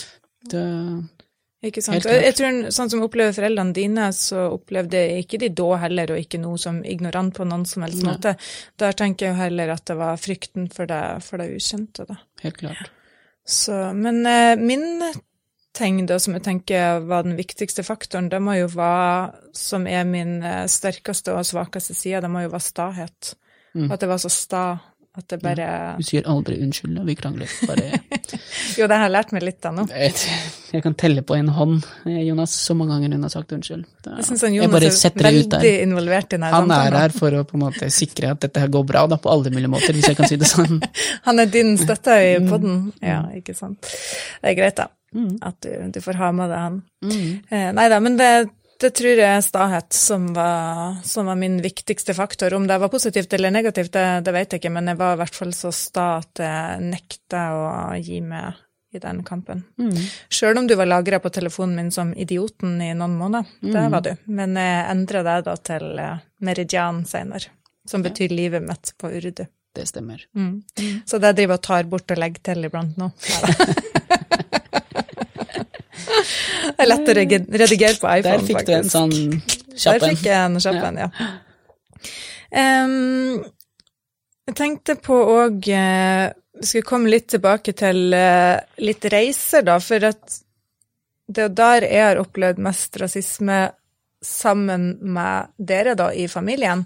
Ikke sant. Jeg tror, sånn som opplever foreldrene dine, så opplevde ikke de da heller, og ikke noe som ignorant på noen som helst måte. Der tenker jeg heller at det var frykten for det ukjente da. Helt klart. Så, men min ting da, som jeg tenker var den viktigste faktoren, det må jo være, som er min sterkeste og svakeste side, det må jo være stahet. At det var så sta, at det bare... Du sier aldri unnskyld, vi krangler. Bare... Jo, det har jeg lært meg litt da nå. Jeg kan telle på en hånd, Jonas, så mange ganger hun har sagt unnskyld. Jeg synes han Jonas er veldig involvert i denne samtalen. Han er her for å på en måte sikre at dette her går bra da, på alle mulige måter, hvis jeg kan si det sånn. Han er din støtte i podden. Ja, ikke sant. Det er greit da. At du får ha med det han. Neida, men det tror jeg er stahet som var min viktigste faktor. Om det var positivt eller negativt, det vet jeg ikke, men jeg var i hvert fall så sta at jeg nekta å gi meg i den kampen. Selv om du var lagret på telefonen min som idioten i noen måneder, det var du. Men jeg endret det da til Meridian senere, som betyr livet mitt på urdu. Det stemmer. Så det driver og tar bort og legger til iblant nå. Det er lett å redigere på iPhone, der fikk faktisk. Du en sånn kjappen. Der fikk jeg en kjappen, ja. Jeg tenkte på også, vi skal komme litt tilbake til litt reiser da, for at det er der jeg har opplevd mest rasisme sammen med dere da, i familien.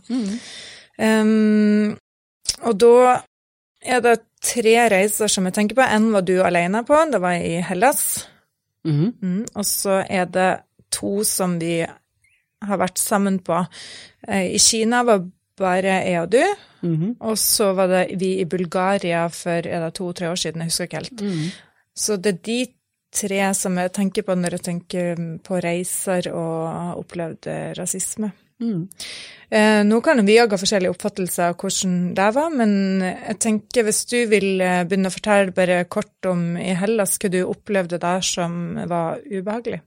Og da er det 3 reiser som jeg tenker på. En var du alene på, det var i Hellas. Og så er det 2 som vi har vært sammen på. I Kina var bare jeg og du, og så var det vi i Bulgaria for 2-3 år siden, jeg husker ikke helt. Så det de 3 som jeg tenker på når jeg tenker på reiser og opplevd rasisme. Nå kan vi også ha forskjellige oppfattelser av hvordan det var, men jeg tenker hvis du vil begynne å fortelle bare kort om i Hellas, hva du opplevde der som var ubehagelig?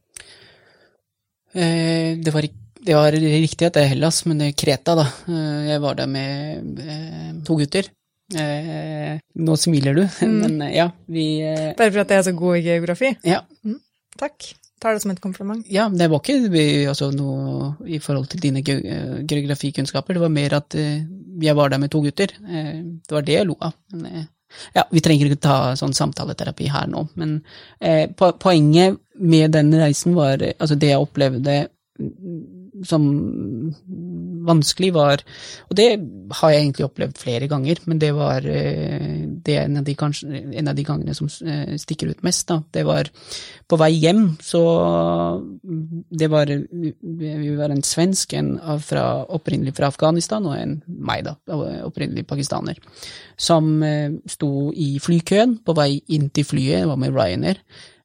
Det var riktig at det Hellas, men det Kreta da. Jeg var der med 2 gutter. Nå smiler du, men ja, vi... Bare for at jeg er så god i geografi? Ja. Takk. Tar det som et kompliment? Ja, det var ikke noe i forhold til dine geografikunnskaper, det var mer at jeg var der med 2 gutter. Det var det jeg lo av. Men, ja, vi trenger ikke ta sånn samtaleterapi her nå, men poenget med den reisen var, altså det jeg opplevde som vanskelig var, og det har jeg egentlig opplevd flere ganger, men det var en av de gangene som stikker ut mest da. Det var på vei hjem, så vi var en svensk, opprinnelig fra Afghanistan, og meg da, opprinnelig pakistaner, som sto i flykøen på vei inn til flyet, det var med Ryanair,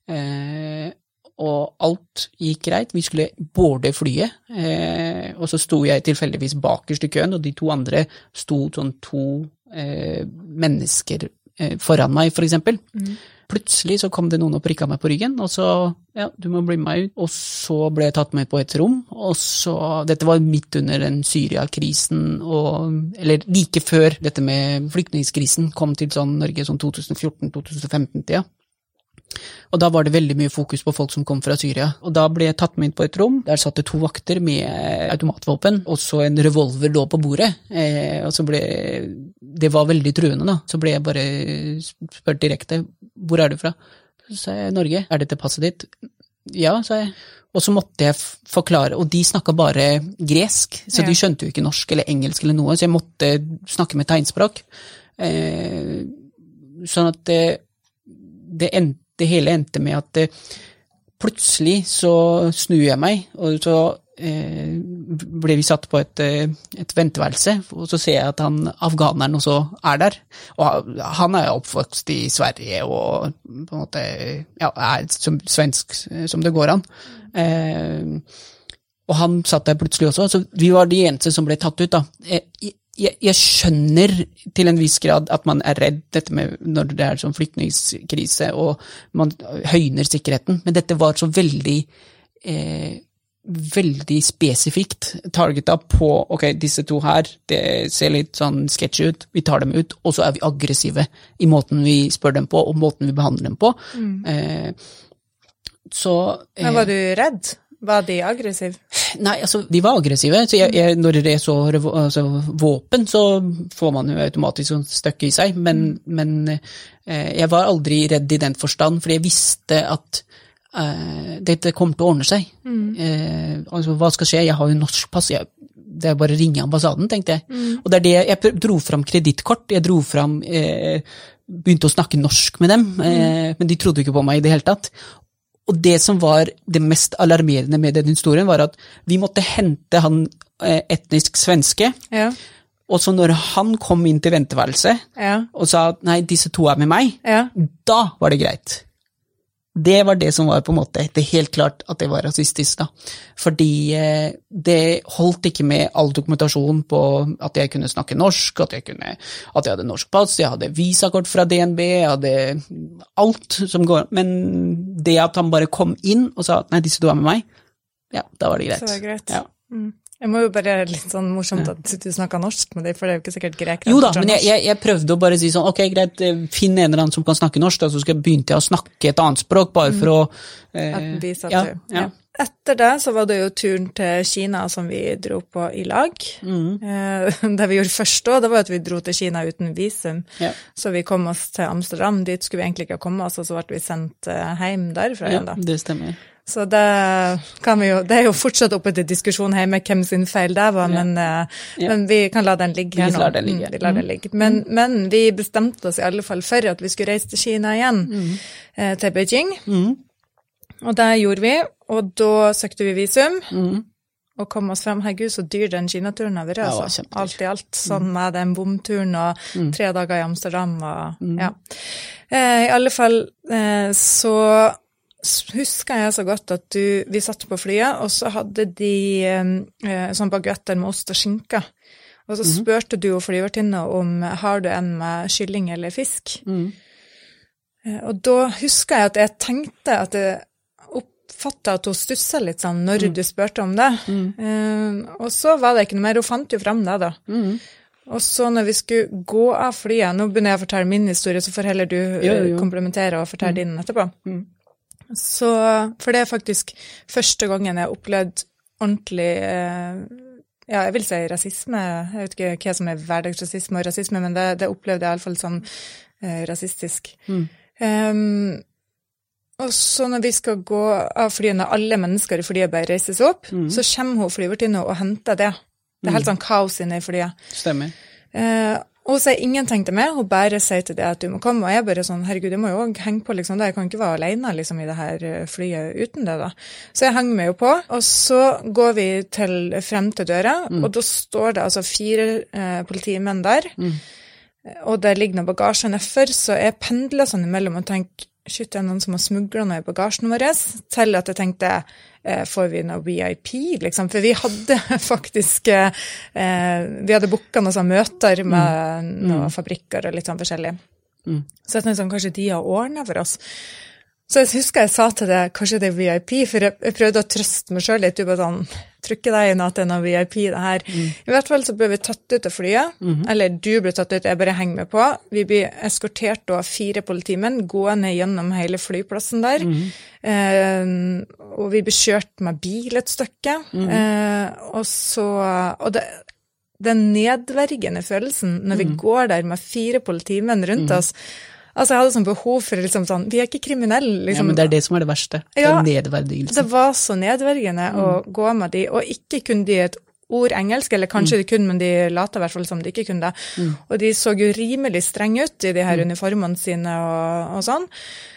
og alt gikk greit, vi skulle boarde flyet, og så sto jeg tilfeldigvis bakerst i køen, og de 2 andre sto sånn 2 mennesker foran meg, for eksempel. Plutselig så kom det noen og prikket meg på ryggen, og så, ja, du må bli med ut, og så ble jeg tatt med på et rom, og så, dette var midt under den Syria-krisen, eller like før dette med flyktningskrisen kom til sånn Norge sånn 2014-2015, ja. Og da var det veldig mye fokus på folk som kom fra Syria. Og da ble jeg tatt med inn på et rom, der satt det 2 vakter med automatvåpen, og så en revolver lå på bordet. Og så det var veldig truende da. Så ble jeg bare spurt direkte, hvor er du fra? Så sa jeg, Norge, er dette passet ditt? Ja, sa jeg. Og så måtte jeg forklare, og de snakket bare gresk, så de skjønte jo ikke norsk eller engelsk eller noe, så jeg måtte snakke med tegnspråk. Sånn at det hele endte med at plutselig så snur jeg meg, og så ble vi satt på et venteværelse, og så ser jeg at afghaneren også der, og han er oppvokst i Sverige, og på en måte, ja, er som svensk som det går an. Og han satt der plutselig også, så vi var de eneste som ble tatt ut da. Jeg skjønner til en viss grad at man er redd dette med når det er sånn flyktningskrise, og man høyner sikkerheten, men dette var så veldig spesifikt targetet på, ok, disse 2 her, det ser litt sånn sketchy ut, vi tar dem ut, og så er vi aggressive i måten vi spør dem på, og måten vi behandler dem på. Men var du redd? Var de aggressive? Nei, altså, de var aggressive, så når det er så våpen, så får man jo automatisk sånn støkke i seg, men jeg var aldri redd i den forstand, fordi jeg visste at dette kommer til å ordne seg. Altså, hva skal skje? Jeg har jo norsk pass, det er bare å ringe ambassaden, tenkte jeg. Og det er det, jeg dro fram kredittkort, begynte å snakke norsk med dem, men de trodde ikke på meg i det hele tatt. Og det som var det mest alarmerende med den historien var at vi måtte hente han etnisk svenske, og så når han kom inn til venteværelset og sa at nei, disse 2 er med meg, da var det greit. Det var det som var på en måte, det er helt klart at det var rasistisk da, fordi det holdt ikke med all dokumentasjon på at jeg kunne snakke norsk, at jeg hadde norsk pass, jeg hadde visakort fra DNB, jeg hadde alt som går, men det at han bare kom inn og sa, nei, disse 2 er med meg, ja, da var det greit. Så var det greit. Ja. Jeg må jo bare litt sånn morsomt at du snakker norsk med deg, for det er jo ikke sikkert greker. Jo da, men jeg prøvde å bare si sånn, ok, greit, finn en eller annen som kan snakke norsk, da, så skal jeg begynne å snakke et annet språk, bare for å... vise at du... Ja. Etter det så var det jo turen til Kina som vi dro på i lag. Det vi gjorde først da, det var at vi dro til Kina uten visum. Så vi kom oss til Amsterdam, dit skulle vi egentlig ikke komme oss, og så ble vi sendt hjem derfra igjen da. Ja, det stemmer. Så det er jo fortsatt oppe til diskusjon hjemme hvem sin feil det var, men vi kan la den ligge her nå. Vi lar den ligge. Men vi bestemte oss i alle fall for at vi skulle reise til Kina igjen, til Beijing. Og det gjorde vi, og da søkte vi visum, å komme oss frem. Herregud, så dyr den Kina-turen har vært, altså. Alt i alt, sånn med den bomturen og 3 dager i Amsterdam. Og, ja. I alle fall så husker jeg så godt at vi satt på flyet, og så hadde de sånn baguetter med ost og skinke. Og så spurte du og flyvertinna om har du en med kylling eller fisk? Og da husker jeg at jeg tenkte at jeg oppfattet at hun stusset litt sånn når du spurte om det. Og så var det ikke noe mer, hun fant jo frem det da. Og så når vi skulle gå av flyet, nå begynner jeg å fortelle min historie, så får heller du komplementere og fortelle din etterpå. Så, for det faktisk første gangen jeg opplevd ordentlig, ja, jeg vil si rasisme, jeg vet ikke hva som hverdagsrasisme og rasisme, men det opplevde jeg i alle fall som rasistisk. Og så når vi skal gå av flyet, når alle mennesker i flyet bare reises opp, så kommer hun flyvertinna og henter det. Det helt sånn kaos inne i flyet. Stemmer. Og så ingenting til meg, hun bare sier til det at du må komme, og jeg bare sånn, herregud, jeg må jo henge på liksom det, jeg kan ikke være alene liksom i det her flyet uten det da. Så jeg henger meg jo på, og så går vi frem til døra, og da står det altså 4 politimenn der, og det ligger noe bagasje nedfor, så jeg pendler sånn imellom og tenker, shit, det noen som har smuglet noe i bagasjen vår, til at jeg tenkte, får vi noe VIP, liksom? For vi hadde faktisk, vi hadde booket noen møter med noen fabrikker og litt sånn forskjellig. Så jeg tenkte sånn, kanskje de har ordnet for oss. Så jeg husker jeg sa til det, kanskje det VIP, for jeg prøvde å trøste meg selv litt, du bare sånn, trykke deg inn at det er noe VIP det her. I hvert fall så ble vi tatt ut av flyet, eller du ble tatt ut, jeg bare henger med på. Vi ble eskortert av 4 politimenn, gående gjennom hele flyplassen der, og vi ble kjørt med bil et stykke, og den nedvergende følelsen når vi går der med 4 politimenn rundt oss, altså, jeg hadde sånn behov for liksom sånn, vi er ikke kriminelle, liksom. Ja, men det er det som er det verste. Det er nedverdigelse. Det var så nedverdigende å gå med de, og ikke kunne de et ord engelsk, eller kanskje de kunne, men de lata i hvert fall som de ikke kunne det. Og de så jo rimelig streng ut i de her uniformene sine og sånn.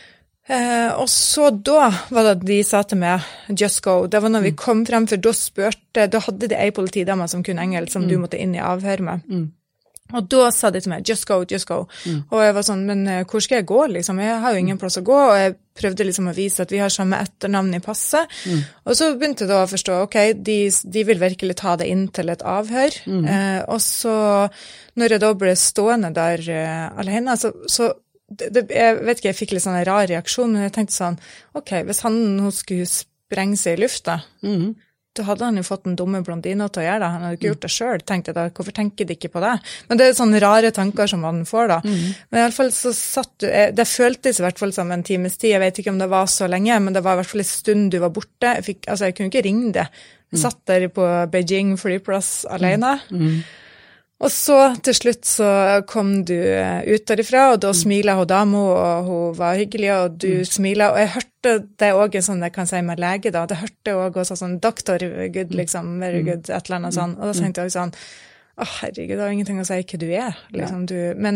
Og så da var det de sa til meg, just go. Det var når vi kom frem, for da hadde de en politidame som kunne engelsk, som du måtte inn i avhør med. Og da sa de til meg, just go, just go. Og jeg var sånn, men hvor skal jeg gå, liksom? Jeg har jo ingen plass å gå, og jeg prøvde liksom å vise at vi har samme etternavn i passet. Og så begynte jeg da å forstå, ok, de vil virkelig ta det inn til et avhør. Og så, når jeg da ble stående der alene, så jeg vet ikke, jeg fikk litt sånn en rar reaksjon, men jeg tenkte sånn, ok, hvis hun skulle sprenge seg i lufta, da hadde han jo fått en dumme blondine til å gjøre det. Han hadde ikke gjort det selv, tenkte jeg da. Hvorfor tenker de ikke på det? Men det er sånne rare tanker som man får da. Men i alle fall så det føltes i hvert fall som en times tid. Jeg vet ikke om det var så lenge, men det var i hvert fall en stund du var borte. Jeg kunne ikke ringe det. Jeg satt der på Beijing flyplass alene. Og så til slutt så kom du ut derifra, og da smilet hun dama, og hun var hyggelig, og du smilet, og jeg hørte det også sånn, jeg kan si med lege da, det hørte jeg også sånn, doktor, good, liksom, very good, et eller annet sånn, og da tenkte jeg sånn, herregud, det har ingenting å si hva du liksom,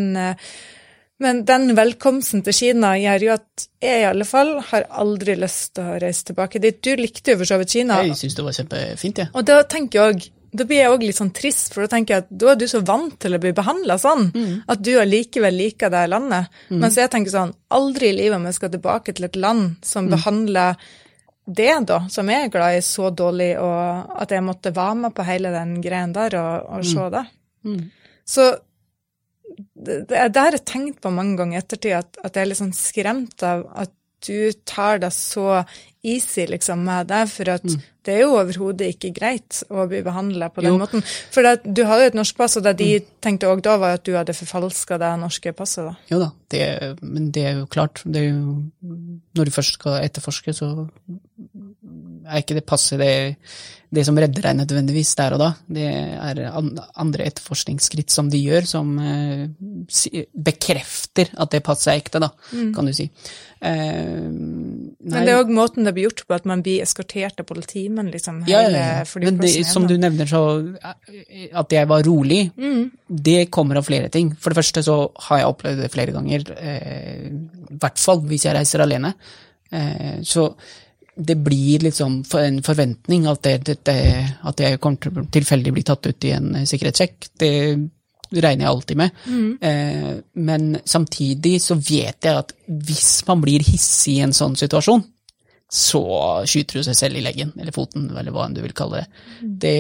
men den velkomsten til Kina gjør jo at jeg i alle fall har aldri lyst til å reise tilbake dit. Du likte jo for så vidt Kina. Jeg synes det var kjempefint, ja. Og da tenker jeg også, da blir jeg også litt sånn trist, for da tenker jeg at da er du så vant til å bli behandlet sånn, at du allikevel liker det landet. Mens jeg tenker sånn, aldri i livet om jeg skal tilbake til et land som behandler det da, som jeg er glad i så dårlig, og at jeg måtte være med på hele den greien der og se det. Så det har jeg tenkt på mange ganger ettertid, at jeg er litt sånn skremt av at du tar det så easy liksom med det, for at det er jo overhodet ikke greit å bli behandlet på den måten. For du hadde jo et norsk pass, og det de tenkte også da var at du hadde forfalsket det norske passet da. Jo da, men det er jo klart, det er jo, når du først skal etterforske, så er ikke det passet det som redder deg nødvendigvis der og da. Det er andre etterforskningsskritt som de gjør, som bekrefter at det passet er ekte da, kan du si. Men det er også måten det blir gjort på, at man blir eskortert av politimen, liksom, hele men som du nevner så, at jeg var rolig, det kommer av flere ting. For det første så har jeg opplevd det flere ganger, i hvert fall hvis jeg reiser alene. Så det blir liksom en forventning at at jeg kommer til å tilfeldig bli tatt ut i en sikkerhetssjekk. Det regner jeg alltid med. Men samtidig så vet jeg at hvis man blir hissig i en sånn situasjon, så skyter du seg selv i leggen, eller foten, eller hva du vil kalle det.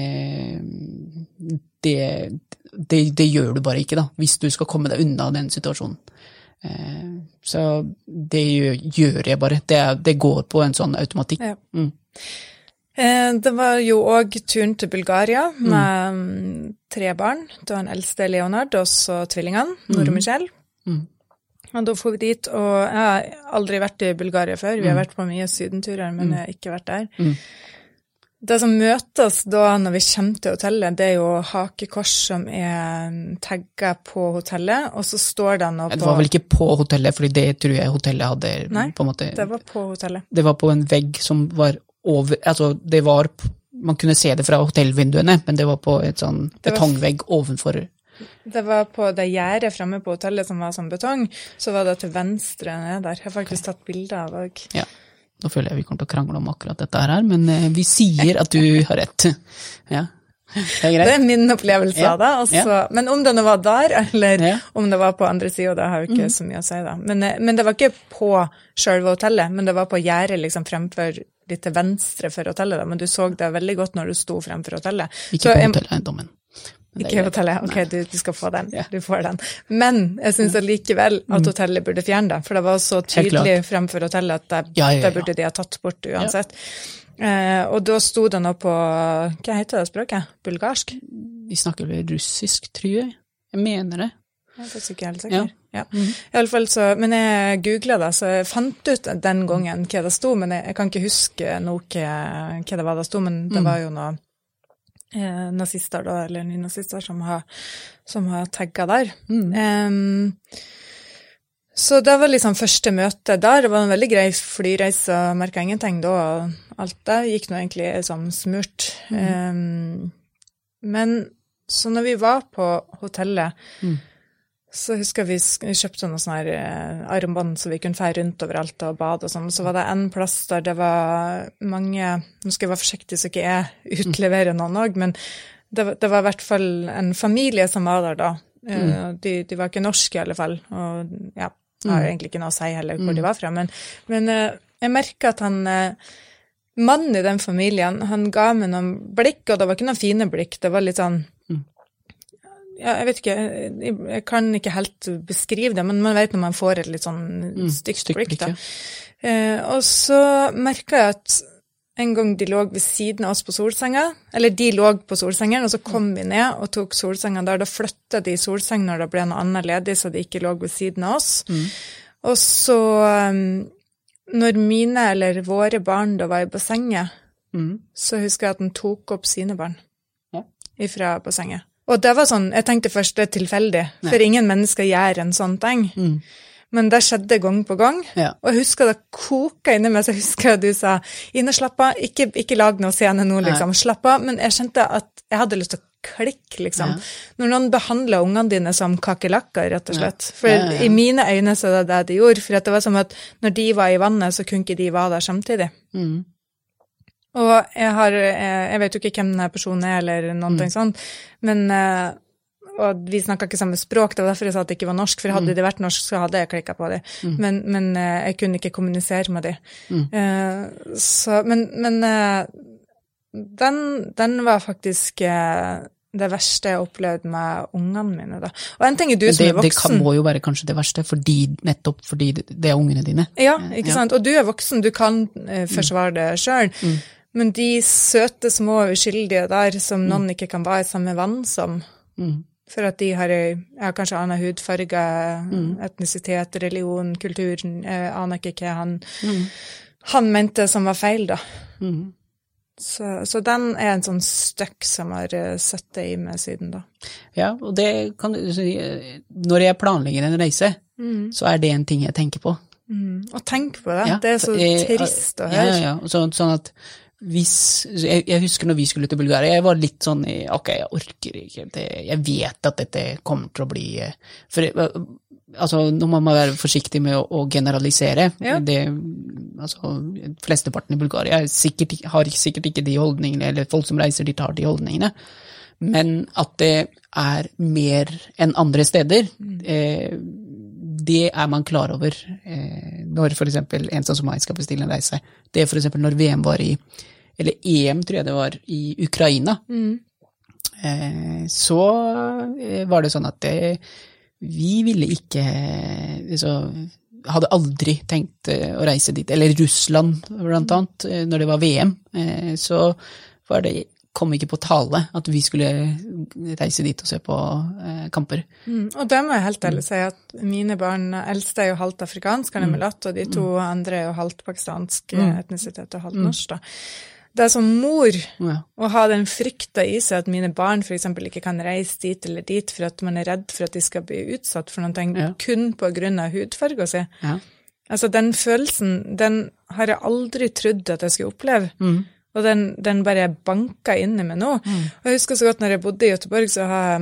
Det gjør du bare ikke da, hvis du skal komme deg unna den situasjonen. Så det gjør jeg bare. Det går på en sånn automatikk. Ja. Det var jo også turen til Bulgaria med 3 barn. Det var den eldste Leonard, og så tvillingene, Nora og Michelle. Og da får vi dit, og jeg har aldri vært i Bulgaria før. Vi har vært på mye sydenturer, men jeg har ikke vært der. Det som møter oss da når vi kommer til hotellet, det er jo hakekors som er tagget på hotellet, og så står det noe på... Det var vel ikke på hotellet, fordi det tror jeg hotellet hadde... Nei, på en måte, det var på hotellet. Det var på en vegg som var over... Altså, det var... Man kunne se det fra hotellvinduene, men det var på et sånn betongvegg ovenfor... Det var på det gjerdet fremme på hotellet som var som betong, så var det til venstre ned der. Jeg har faktisk tatt bilder av det. Ja. Nå føler jeg vi kommer til å krangle om akkurat dette her, men vi sier at du har rett. Ja, det er greit. Det er min opplevelse av det. Også. Men om det nå var der, eller om det var på andre siden, det har jo ikke så mye å si da. Men det var ikke på selve hotellet, men det var på gjerdet liksom fremfor litt til venstre for hotellet da. Men du så det veldig godt når du sto fremfor hotellet. Ikke på hotelleiendommen. Ikke hotellet, ok, du skal få den, du får den. Men jeg synes allikevel at hotellet burde fjerne det, for det var så tydelig fremfor hotellet at det burde de ha tatt bort uansett. Og da sto det nå på, hva heter det språket? Bulgarsk? Vi snakker vel russisk, tror jeg. Jeg mener det. Jeg er faktisk ikke helt sikker. Ja. I alle fall så, men jeg googlet det, så jeg fant ut den gangen hva det sto, men jeg kan ikke huske noe hva det var det sto, men det var jo noe nazister da, eller nynazister som har tagget der. Så det var liksom første møte der. Det var en veldig grei flyreise, og merket ingenting da, og alt det gikk nå egentlig som smurt. Men så når vi var på hotellet, så husker vi kjøpte noen sånne her armbånd så vi kunne fære rundt overalt og bade og sånn. Så var det en plass der det var mange, nå skal jeg være forsiktig så ikke jeg utleverer noen også, men det var i hvert fall en familie som var der da. De var ikke norske i alle fall, og ja, jeg har egentlig ikke noe å si heller hvor de var fra, men jeg merket at mannen i den familien, han ga meg noen blikk, og det var ikke noen fine blikk, det var litt sånn, ja, jeg vet ikke, jeg kan ikke helt beskrive det, men man vet når man får et litt sånn stygt blikk da. Og så merket jeg at en gang de lå ved siden av oss på solsenga, eller de lå på solsengen, og så kom vi ned og tok solsengen der, da flyttet de solsengen når det ble noe annet ledig, så de ikke lå ved siden av oss. Og så, når mine eller våre barn da var i bassenget, så husker jeg at de tok opp sine barn ifra bassenget. Og det var sånn, jeg tenkte først det er tilfeldig, for ingen mennesker gjør en sånn ting. Men det skjedde gang på gang, og jeg husker det koket inni meg, så husker jeg du sa, Ine, slapp av, ikke lag noe scene nå, liksom, slapp av, men jeg kjente at jeg hadde lyst til å klikke, liksom. Når noen behandler ungene dine som kakelakker, rett og slett. For i mine øyne så er det det de gjorde, for det var som at når de var i vannet, så kunne ikke de være der samtidig. Og jeg vet jo ikke hvem denne personen er, eller noe sånt, men, og vi snakket ikke samme språk, det var derfor jeg sa at det ikke var norsk, for hadde de vært norsk, så hadde jeg klikket på det, men jeg kunne ikke kommunisere med dem. Men den var faktisk det verste jeg opplevde med ungene mine da. Og en ting er du som er voksen. Det må jo være kanskje det verste, nettopp fordi det er ungene dine. Ja, ikke sant? Og du er voksen, du kan forsvare det selv. Men de søte, små, uskyldige der, som noen ikke kan være i samme vann som, for at de har kanskje annen hudfarge, etnisitet, religion, kultur, aner ikke hva han mente som var feil da. Så den er en sånn støkk som har sett det i meg siden da. Ja, og det kan du si, når jeg planlegger en reise, så er det en ting jeg tenker på. Og tenk på det, det er så trist å høre. Ja, sånn at jeg husker når vi skulle til Bulgaria, jeg var litt sånn, ok, jeg orker ikke, jeg vet at dette kommer til å bli, for altså, nå må man være forsiktig med å generalisere. Ja. Altså, flesteparten i Bulgaria har sikkert ikke de holdningene, eller folk som reiser dit har de holdningene. Men at det mer enn andre steder, det man klar over når for eksempel en sånn som meg skal bestille en reise. Det for eksempel når VM var eller EM tror jeg det var i Ukraina, så var det sånn at vi ville ikke, hadde aldri tenkt å reise dit, eller Russland blant annet, når det var VM, så kom ikke på tale at vi skulle reise dit og se på kamper. Og det må jeg helt ærlig si at mine barn, eldste jo halvt afrikansk, han mulatt, og de to andre jo halvt pakistansk etnisitet og halvt norsk da. Det som mor å ha den frykta i seg at mine barn for eksempel ikke kan reise dit eller dit for at man redd for at de skal bli utsatt for noe kun på grunn av hudfarge å si. Ja. Altså den følelsen, den har jeg aldri trodd at jeg skulle oppleve. Og den bare banka inne med nå. Og jeg husker så godt når jeg bodde i Göteborg,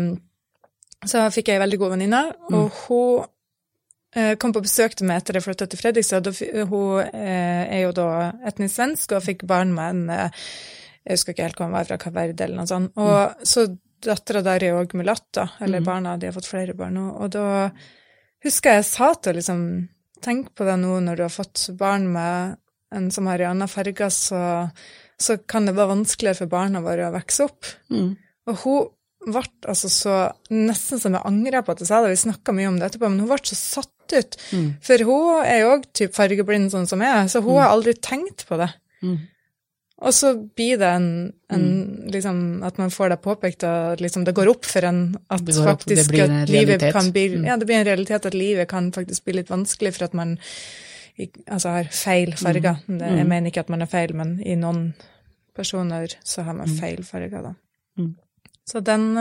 så fikk jeg en veldig god venninne, og hun kom på besøk til meg etter jeg flyttet til Fredrikstad. Hun jo da etnisk svensk, og fikk barn med jeg husker ikke helt hva hun var fra Kaverde eller noe sånt. Og så datteren der jo også mulatt da, eller barna, de har fått flere barn nå. Og da husker jeg sa til liksom, tenk på det nå når du har fått barn med en som har i annen farger, så kan det være vanskeligere for barna våre å vokse opp. Og hun ble altså så, nesten som jeg angrer på at jeg sa det, vi snakket mye om det etterpå, men hun ble så satt ut, for hun jo også typ fargeblind sånn som jeg, så hun har aldri tenkt på det. Og så blir det liksom, at man får det påpekt, og liksom det går opp for en, at faktisk at livet kan bli, det blir en realitet at livet kan faktisk bli litt vanskelig for at man altså har feil farger. Jeg mener ikke at man har feil, men i noen personer så har man feil farger da. Så den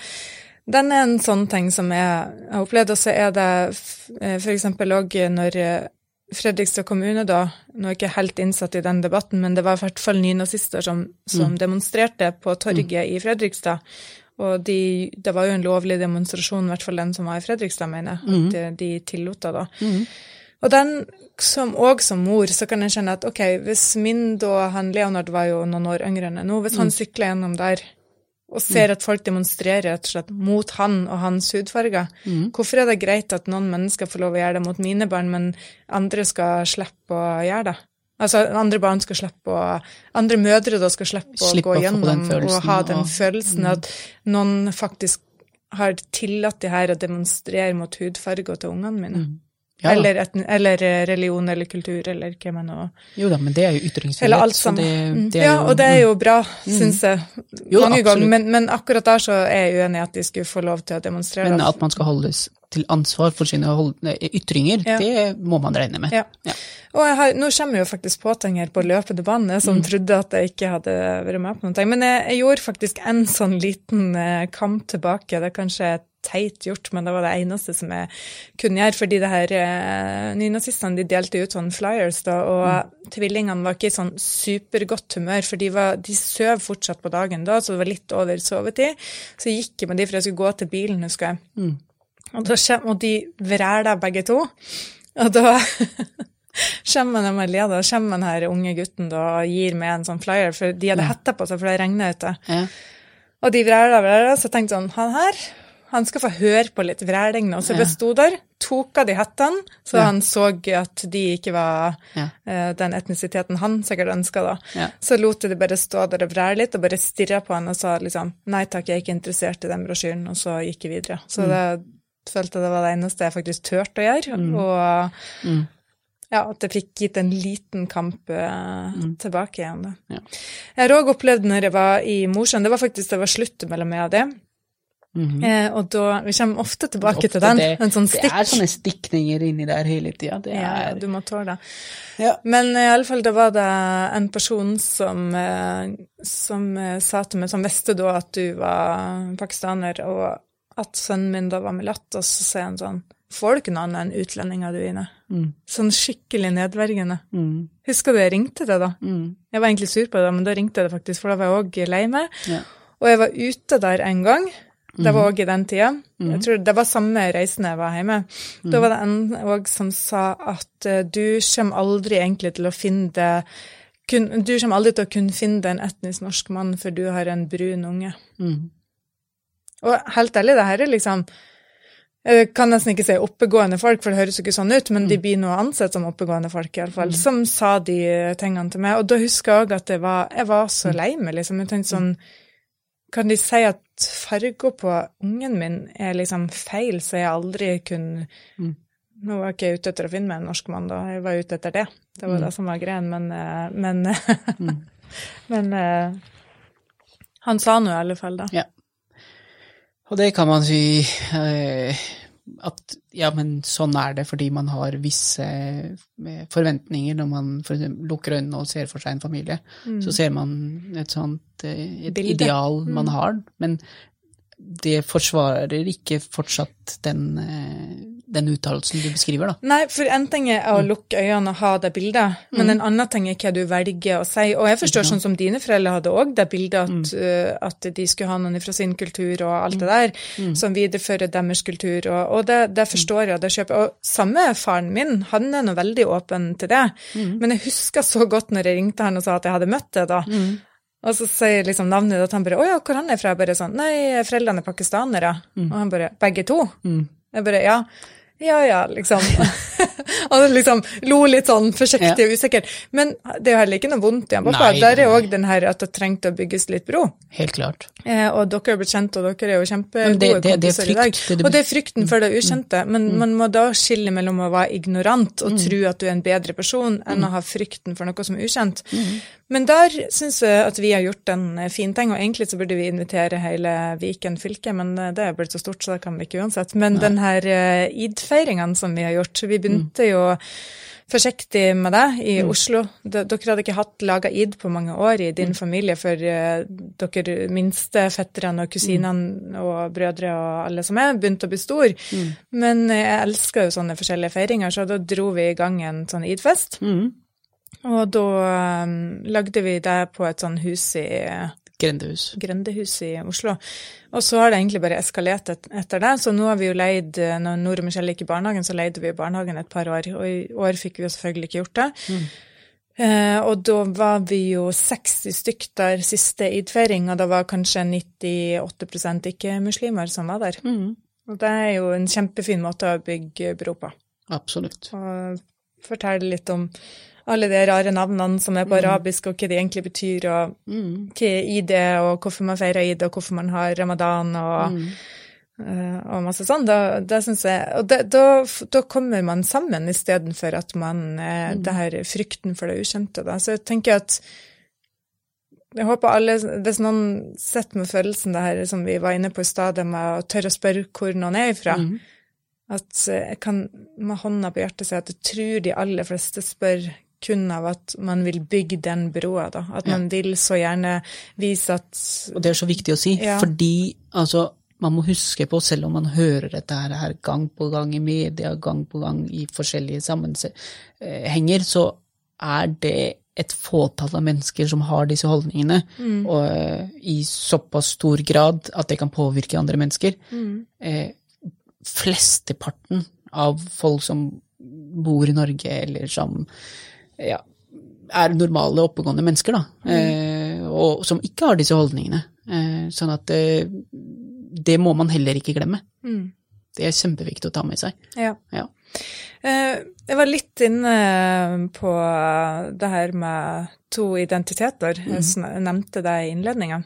en sånn ting som jeg har opplevd, og så det for eksempel også når Fredrikstad kommune da, nå ikke helt innsatt i den debatten, men det var i hvert fall nynazister som demonstrerte på torget i Fredrikstad, og det var jo en lovlig demonstrasjon, i hvert fall den som var i Fredrikstad, mener jeg, at de tillot det da. Og den som mor, så kan jeg kjenne at, ok, hvis han Leonard var jo noen år yngre enn nå, hvis han sykler gjennom der, og ser at folk demonstrerer rett og slett mot han og hans hudfarger, hvorfor det greit at noen mennesker får lov å gjøre det mot mine barn, men andre skal slippe å gjøre det? Altså, andre barn skal slippe andre mødre da skal slippe å gå gjennom og ha den følelsen at noen faktisk har tillatt det her å demonstrere mot hudfarge til ungene mine. Ja. Eller religion, eller kultur, eller hva man nå... Jo da, men det jo ytringsfrihet. Eller alt sammen. Og det jo bra, synes jeg, mange ganger. Men akkurat der så jeg uenig at de skulle få lov til å demonstrere. Men at man skal holdes til ansvar for sine ytringer, det må man regne med. Ja. Og nå kommer jo faktisk påtenger på løpende bane som trodde at jeg ikke hadde vært med på noe. Men jeg gjorde faktisk en sånn liten kamp tilbake. Det kanskje teit gjort, men det var det eneste som jeg kunne gjøre, fordi det her nynazistene, de delte ut sånne flyers da, og tvillingene var ikke i sånn supergodt humør, for de søv fortsatt på dagen da, så det var litt over sovetid, så jeg gikk med de for jeg skulle gå til bilen, husker jeg. Og de vræla begge to, og da kommer den her unge gutten da, og gir meg en sånn flyer, for de hadde hetta på seg, for det regnet ute. Og de vræla, så tenkte jeg sånn, han skal få høre på litt vræling nå. Så det stod der, tok av de hettene, så han så at de ikke var den etnisiteten han sikkert ønsket da. Så lot de bare stå der og vræle litt, og bare stirret på han og sa liksom, nei takk, jeg ikke interessert i den brosjyren, og så gikk jeg videre. Så jeg følte det var det eneste jeg faktisk tørte å gjøre, og at jeg fikk gitt en liten kamp tilbake igjen da. Jeg har også opplevd når jeg var i Mosjøen, det var faktisk det var slutt mellom meg og det, og da, vi kommer ofte tilbake til den, en sånn stikk. Det sånne stikninger inni der hele tiden. Du må tåle det. Men i alle fall, det var det en person som sa til meg, som visste da at du var pakistaner, og at sønnen min da var mulatt, og så sier han sånn, får du ikke noe annet enn utlendinger du inne? Sånn skikkelig nedvergende. Husker du jeg ringte det da? Jeg var egentlig sur på det, men da ringte jeg det faktisk, for da var jeg også lei meg. Og jeg var ute der en gang, Det var også i den tiden. Jeg tror det var samme reisen jeg var hjemme. Da var det en også som sa at du kommer aldri egentlig til å finne det, du kommer aldri til å kunne finne en etnisk norsk mann for du har en brun unge. Og helt ærlig, det her liksom, jeg kan nesten ikke si oppegående folk, for det høres jo ikke sånn ut, men de blir noe ansett som oppegående folk i alle fall, som sa de tingene til meg. Og da husker jeg også at jeg var så lei meg, liksom. Jeg tenkte sånn, kan de si at farger på ungen min liksom feil, så jeg aldri kunne... Nå var jeg ikke ute etter å finne meg en norsk mann da, jeg var ute etter det. Det var det som var greien, men han sa noe i alle fall da. Ja. Og det kan man si at ja, men sånn det fordi man har visse forventninger når man for eksempel lukker øynene og ser for seg en familie. Så ser man et sånt et ideal man har, men det forsvarer ikke fortsatt den uttalelsen du beskriver, da. Nei, for en ting å lukke øynene og ha det bildet, men en annen ting hva du velger å si. Og jeg forstår sånn som dine foreldre hadde også det bildet at de skulle ha noen fra sin kultur og alt det der, som viderefører deres kultur, og det forstår jeg, og det kjøper jeg. Og samme faren min, han noe veldig åpen til det, men jeg husker så godt når jeg ringte han og sa at jeg hadde møtt det da. Og så sier liksom navnet at han bare, åja, hvor han fra? Jeg bare sånn, nei, foreldrene pakistanere. Og han bare, begge to? Jeg bare, ja, liksom. Og liksom lo litt sånn forsiktig og usikker. Men det er heller ikke noe vondt i han, pappa. Der også den her at det trengte å bygges litt bro. Helt klart. Og dere har blitt kjent, og dere jo kjempegode kompiser i dag. Og det frykten for det ukjente, men man må da skille mellom å være ignorant og tro at du en bedre person enn å ha frykten for noe som ukjent. Men der synes jeg at vi har gjort en fin ting, og egentlig så burde vi invitere hele Viken fylke, men det har blitt så stort, så det kan vi ikke uansett. Men den her Eid-feiringen som vi har gjort, vi begynte jo forsiktig med det i Oslo. Dere hadde ikke laget Eid på mange år i din familie, for dere minste fetterne og kusinene og brødre og alle som begynte å bli stor. Men jeg elsker jo sånne forskjellige feiringer, så da dro vi i gang en sånn Eid-fest. Og da lagde vi det på et sånn hus i Grendehus i Oslo. Og så har det egentlig bare eskalert etter det, så nå har vi jo leid, når Nord og Michelle gikk i barnehagen, så leide vi i barnehagen et par år, og i år fikk vi jo selvfølgelig ikke gjort det. Og da var vi jo 60 stykk der siste Eid-feiring, og da var kanskje 98% ikke muslimer som var der. Og det er jo en kjempefin måte å bygge bro på. Absolutt. Og fortelle litt om alle de rare navnene som på arabisk, og hva de egentlig betyr, og hva Eid og hvorfor man feirer Eid, og hvorfor man har Ramadan, og masse sånn. Det synes jeg, og da kommer man sammen i stedet for at man, det her frykten for det ukjente. Da. Så jeg tenker at, jeg håper alle, hvis noen setter med følelsen det her, som vi var inne på i stedet, med å tørre å spørre hvor noen ifra, at jeg kan med hånda på hjertet si at jeg tror de aller fleste spør kun av at man vil bygge den broa, da. At man vil så gjerne vise at... Og det så viktig å si, fordi altså, man må huske på, selv om man hører dette her gang på gang i media, gang på gang i forskjellige sammenhenger, så det et fåtall av mennesker som har disse holdningene, og i såpass stor grad at det kan påvirke andre mennesker. Flesteparten av folk som bor i Norge, eller som normale, oppegående mennesker, da, og som ikke har disse holdningene. Sånn at det må man heller ikke glemme. Det er kjempeviktig å ta med seg. Ja. Jeg var litt inne på det her med 2 identiteter. Jeg nevnte det i innledningen.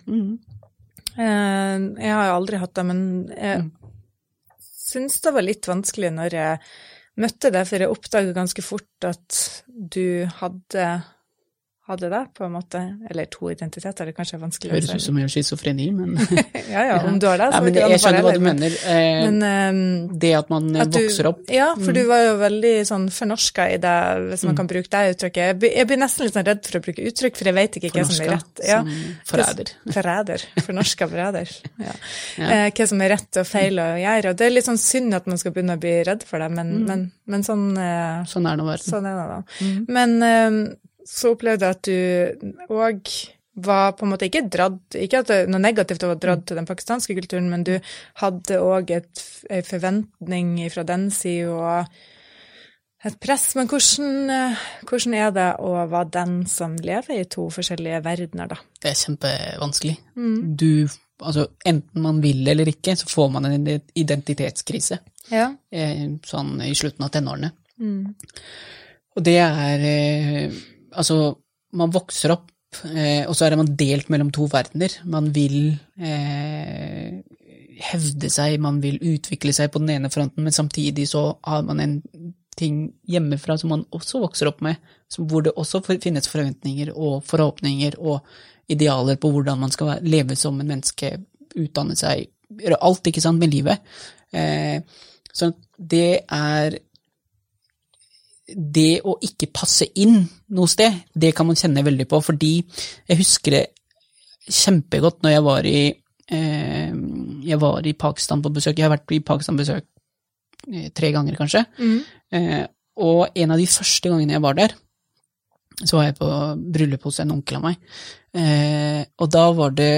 Jeg har jo aldri hatt det, men jeg synes det var litt vanskelig når jeg møtte det, for jeg oppdaget ganske fort at du hadde det på en måte, eller 2 identiteter, det kanskje vanskelig å si. Høres ut som jeg schizofreni, men... ja, om du har det, så men jeg skjønner hva du mener. Det at man vokser opp. Ja, for du var jo veldig sånn fornorsket i det, hvis man kan bruke det uttrykket. Jeg blir nesten litt sånn redd for å bruke uttrykk, for jeg vet ikke hva som er rett. Som forræder. Fornorsket forræder. Hva som er rett og feil å gjøre, og det er litt sånn synd at man skal begynne å bli redd for det, men sånn... Sånn nå verden. Sånn det da. Men... så opplevde jeg at du også var på en måte ikke dratt, ikke at det er noe negativt å være dratt til den pakistanske kulturen, men du hadde også en forventning fra den siden og et press. Men hvordan er det å være den som lever i to forskjellige verdener da? Det kjempevanskelig. Altså, enten man vil eller ikke, så får man en identitetskrise. Ja. Sånn i slutten av tenårene. Og det altså, man vokser opp, og så man delt mellom to verdener. Man vil hevde seg, man vil utvikle seg på den ene fronten, men samtidig så har man en ting hjemmefra som man også vokser opp med, hvor det også finnes forventninger og forhåpninger og idealer på hvordan man skal leve som en menneske, utdanne seg, gjøre alt, ikke sant, med livet. Så det det å ikke passe inn noe sted, det kan man kjenne veldig på, fordi jeg husker det kjempegodt når jeg var i Pakistan på besøk. Jeg har vært i Pakistan på besøk 3 ganger kanskje, og en av de første gangene jeg var der, så var jeg på bryllup hos en onkel av meg, og da var det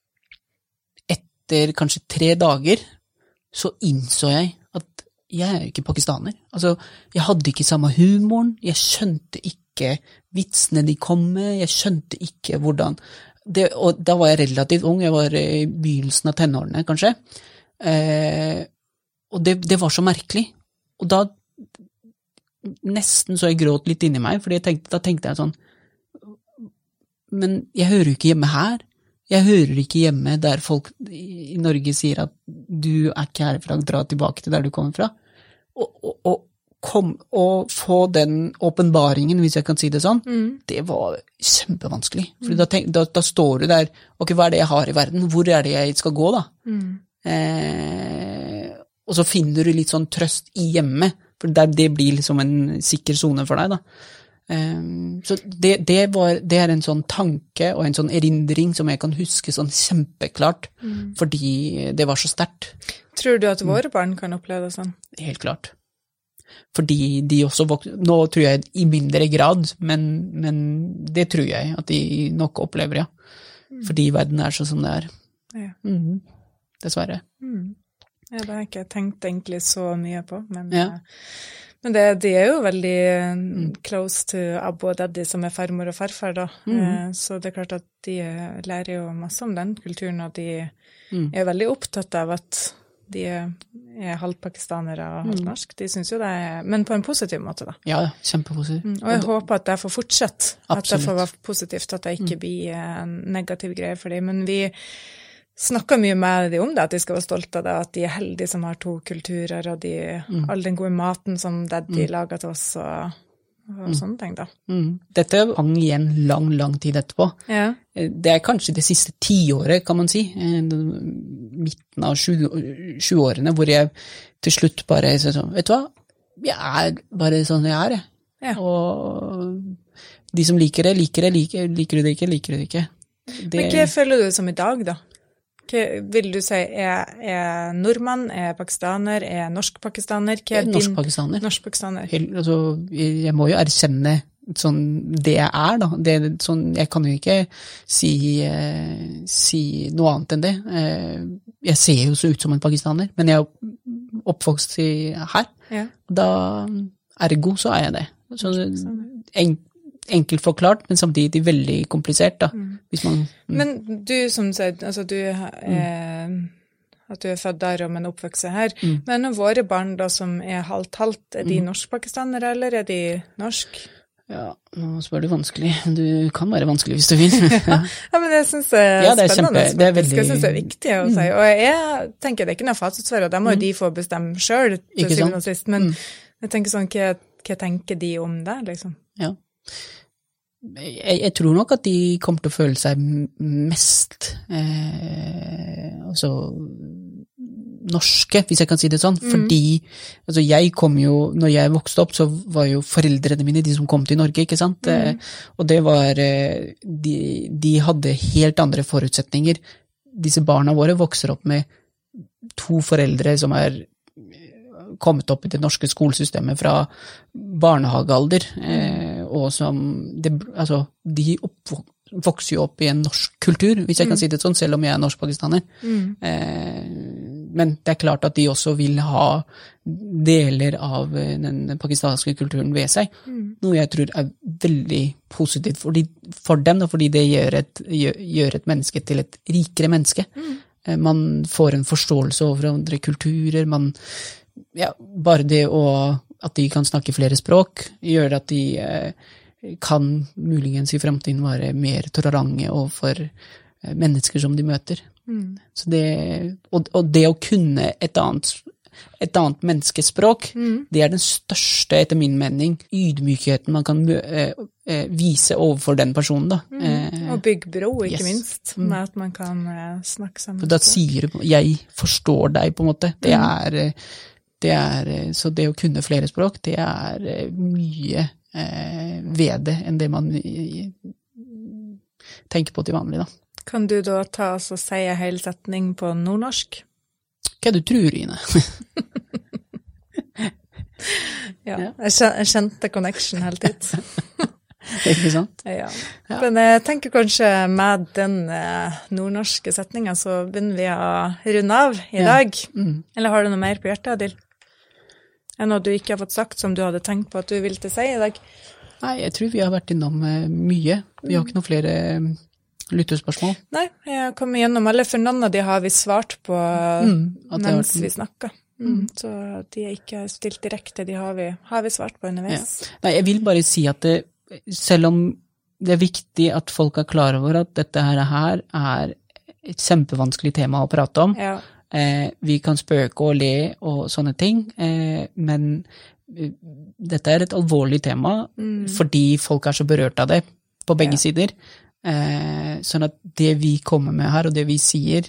etter kanskje 3 dager, så innså jeg at jeg er ikke pakistaner. Altså, jeg hadde ikke samme humoren, jeg skjønte ikke vitsene de kom med, jeg skjønte ikke hvordan, og da var jeg relativt ung, jeg var i begynnelsen av tenårene kanskje, og det var så merkelig, og da nesten så jeg gråt litt inni meg, fordi da tenkte jeg sånn, men jeg hører jo ikke hjemme her, jeg hører ikke hjemme der folk i Norge sier at du er ikke herfra, dra tilbake til der du kommer fra, og få den åpenbaringen, hvis jeg kan si det sånn, det var kjempevanskelig, for da står du der, ok, hva er det jeg har i verden, hvor er det jeg skal gå da? Og så finner du litt sånn trøst i hjemmet, for det blir liksom en sikker zone for deg da. Så det en sånn tanke og en sånn erindring som jeg kan huske sånn kjempeklart, fordi det var så sterkt. Tror du at våre barn kan oppleve det sånn? Helt klart. Fordi de også nå tror jeg i mindre grad, men det tror jeg at de nok opplever, ja. Fordi verden er sånn som det er. Ja. Dessverre. Ja, det har jeg ikke tenkt egentlig så mye på, men de er jo veldig close to Abbo og Daddy, som er farmor og farfar da. Så det er klart at de lærer jo masse om den kulturen, og de er veldig opptatt av at de er halvt pakistanere og halvt norsk. De synes jo det men på en positiv måte da. Ja, kjempepositiv. Og jeg håper at det får fortsette, Absolutt. At det får være positivt, at det ikke blir en negativ greie for dem, men vi snakker mye med dem om det, at de skal være stolte av det, at de er heldige som har 2 kulturer, og all den gode maten som Daddy lager til oss, og sånne ting da. Dette hang igjen lang tid etterpå. Ja. Det kanskje det siste 10-året, kan man si, midten av 20-årene, hvor jeg til slutt bare sånn, vet du hva, jeg bare sånn jeg er, jeg. Og de som liker det, liker du det ikke. Men hva føler du som i dag da? Vil du si, er nordmann, er pakistaner, er norsk-pakistaner? Norsk-pakistaner. Norsk-pakistaner. Altså, jeg må jo erkjenne sånn det jeg er da. Sånn, jeg kan jo ikke si noe annet enn det. Jeg ser jo så ut som en pakistaner, men jeg er oppvokst her. Ja. Da ergo så er jeg det. Så enkelt forklart, men samtidig veldig komplisert da. Hvis man, Men du som sier, altså du at du er født der, men oppvokset her, men våre barn da som er halvt, er de norsk-pakistanere, eller er de norsk? Ja, nå spør du vanskelig. Du kan være vanskelig hvis du vil. Ja, men jeg synes det er spennende. Det er veldig... Jeg synes det er viktig å si, og jeg tenker det er ikke noe fasitsvar, og det må jo de få bestemme selv til syvende og sist, men jeg tenker sånn, hva tenker de om det, liksom? Ja. Jeg tror nok at de kommer til å føle seg mest altså norske, hvis jeg kan si det sånn, fordi altså jeg kom jo, når jeg vokste opp, så var jo foreldrene mine de som kom til Norge, ikke sant? Og det var, de hadde helt andre forutsetninger. Disse barna våre vokser opp med 2 foreldre som er kommet opp i det norske skolesystemet fra barnehagealder, og som, altså, de vokser jo opp i en norsk kultur, hvis jeg kan si det sånn, selv om jeg norsk-pakistaner. Men det klart at de også vil ha deler av den pakistanske kulturen ved seg, noe jeg tror veldig positivt for dem, fordi det gjør et menneske til et rikere menneske. Man får en forståelse over andre kulturer, bare det at de kan snakke flere språk, gjør at de kan muligens i fremtiden være mer tolerante overfor mennesker som de møter. Så det å kunne et annet menneskespråk, det den største, etter min mening, ydmykheten man kan vise overfor den personen. Da. Og bygge bro, ikke minst, med at man kan snakke sammen. Da sier du, jeg forstår deg på en måte. Så det å kunne flere språk, det mye ved det enn det man tenker på til vanlig. Da. Kan du da ta oss og si en hel setning på nordnorsk? Hva du tror, Ine? Jeg kjente connection helt ut. Ikke sant? Ja. Men jeg tenker kanskje med den nordnorske setningen så begynner vi å runde av i dag. Eller har du noe mer på hjertet, Adil? Noe du ikke har fått sagt som du hadde tenkt på at du ville si i dag? Nei, jeg tror vi har vært innom mye. Vi har ikke noen flere lyttespørsmål. Nei, jeg kom gjennom alle, for noen av de har vi svart på mens vi snakket. Så de ikke stilt direkte, de har vi svart på underveis. Nei, jeg vil bare si at selv om det viktig at folk klar over at dette her et kjempevanskelig tema å prate om, vi kan spøke og le og sånne ting, men dette et alvorlig tema, fordi folk så berørt av det på begge sider. Sånn at det vi kommer med her, og det vi sier,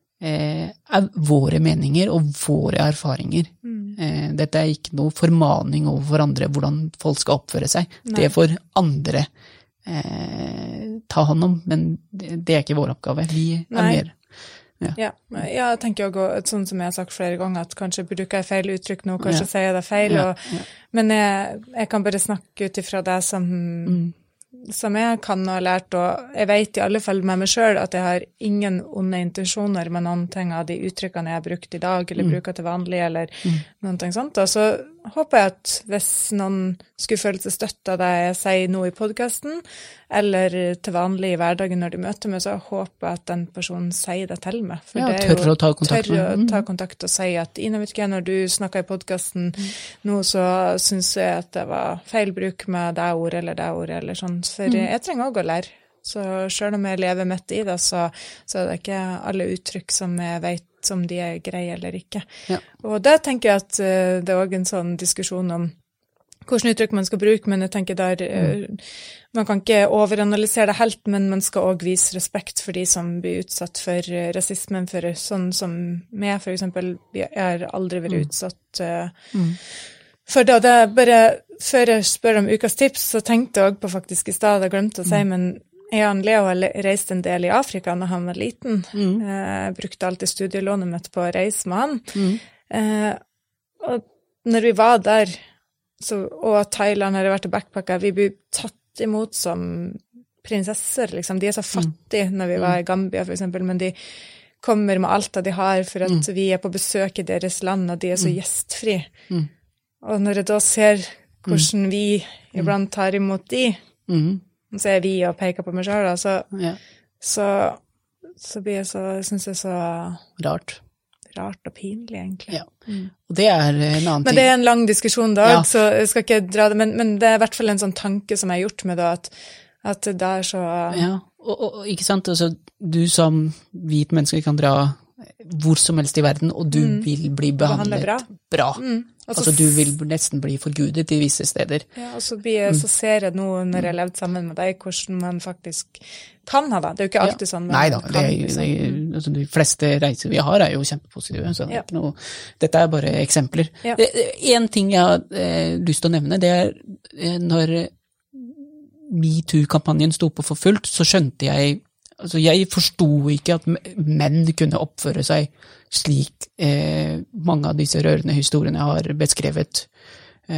våre meninger og våre erfaringer. Dette ikke noe formaning overfor andre hvordan folk skal oppføre seg. Nei. Det får andre ta hånd om, men det ikke vår oppgave. Vi mer. Ja, jeg tenker også, sånn som jeg har sagt flere ganger, at kanskje bruker jeg feil uttrykk nå, kanskje sier jeg det feil, men jeg kan bare snakke ut ifra det som jeg kan og har lært, og jeg vet i alle fall med meg selv at jeg har ingen onde intensjoner med noen ting av de uttrykkene jeg har brukt i dag, eller bruker til vanlig, eller noen ting sånt. Og så håper jeg at hvis noen skulle føle seg støtt av det jeg sier nå i podcasten, eller til vanlig i hverdagen når de møter meg, så håper jeg at den personen sier det til meg. For det tørre å ta kontakt. Tørre å ta kontakt og si at Ine, vet ikke, når du snakket i podcasten nå, så synes jeg at det var feil bruk med det ordet, eller sånn. For jeg trenger også å lære. Så selv om jeg lever midt i det, så det ikke alle uttrykk som jeg vet om de greie eller ikke. Og da tenker jeg at det også en sånn diskusjon om hvordan uttrykk man skal bruke, men jeg tenker der, man kan ikke overanalysere det helt, men man skal også vise respekt for de som blir utsatt for rasismen, for sånn som meg, for eksempel, jeg har aldri vært utsatt for det. Og det bare, før jeg spør om ukas tips, så tenkte jeg også på faktisk i sted, jeg glemte å si, men jeg og Leo har reist en del i Afrika når han var liten. Jeg brukte alltid studielånet mitt på å reise med han. Og når vi var der, og Thailand har vært i backpacker, vi ble tatt imot som prinsesser, liksom. De så fattige når vi var i Gambia, for eksempel, men de kommer med alt det de har for at vi på besøk i deres land, og de så gjestfri. Og når jeg da ser hvordan vi iblant tar imot de, så vi og peker på meg selv, så blir jeg synes jeg så rart og pinlig, egentlig. Og det en annen ting. Men det en lang diskusjon da, så jeg skal ikke dra det, men det i hvert fall en sånn tanke som jeg har gjort med det, at det så... Og ikke sant, altså, du som hvit menneske kan dra hvor som helst i verden, og du vil bli behandlet bra. Altså, du vil nesten bli forgudet i visse steder. Ja, og så ser jeg nå, når jeg har levd sammen med deg, hvordan man faktisk kan ha det. Det jo ikke alltid sånn. Nei da, altså, de fleste reiser vi har jo kjempepositive, så dette bare eksempler. En ting jeg har lyst til å nevne, det når MeToo-kampanjen sto på for fullt, så skjønte jeg forstod ikke at menn kunne oppføre seg slik mange av disse rørende historiene har beskrevet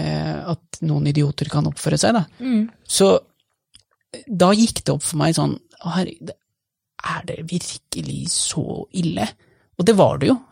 at noen idioter kan oppføre seg. Da. Så da gikk det opp for meg sånn, herregud, er det virkelig så ille? Og det var det jo.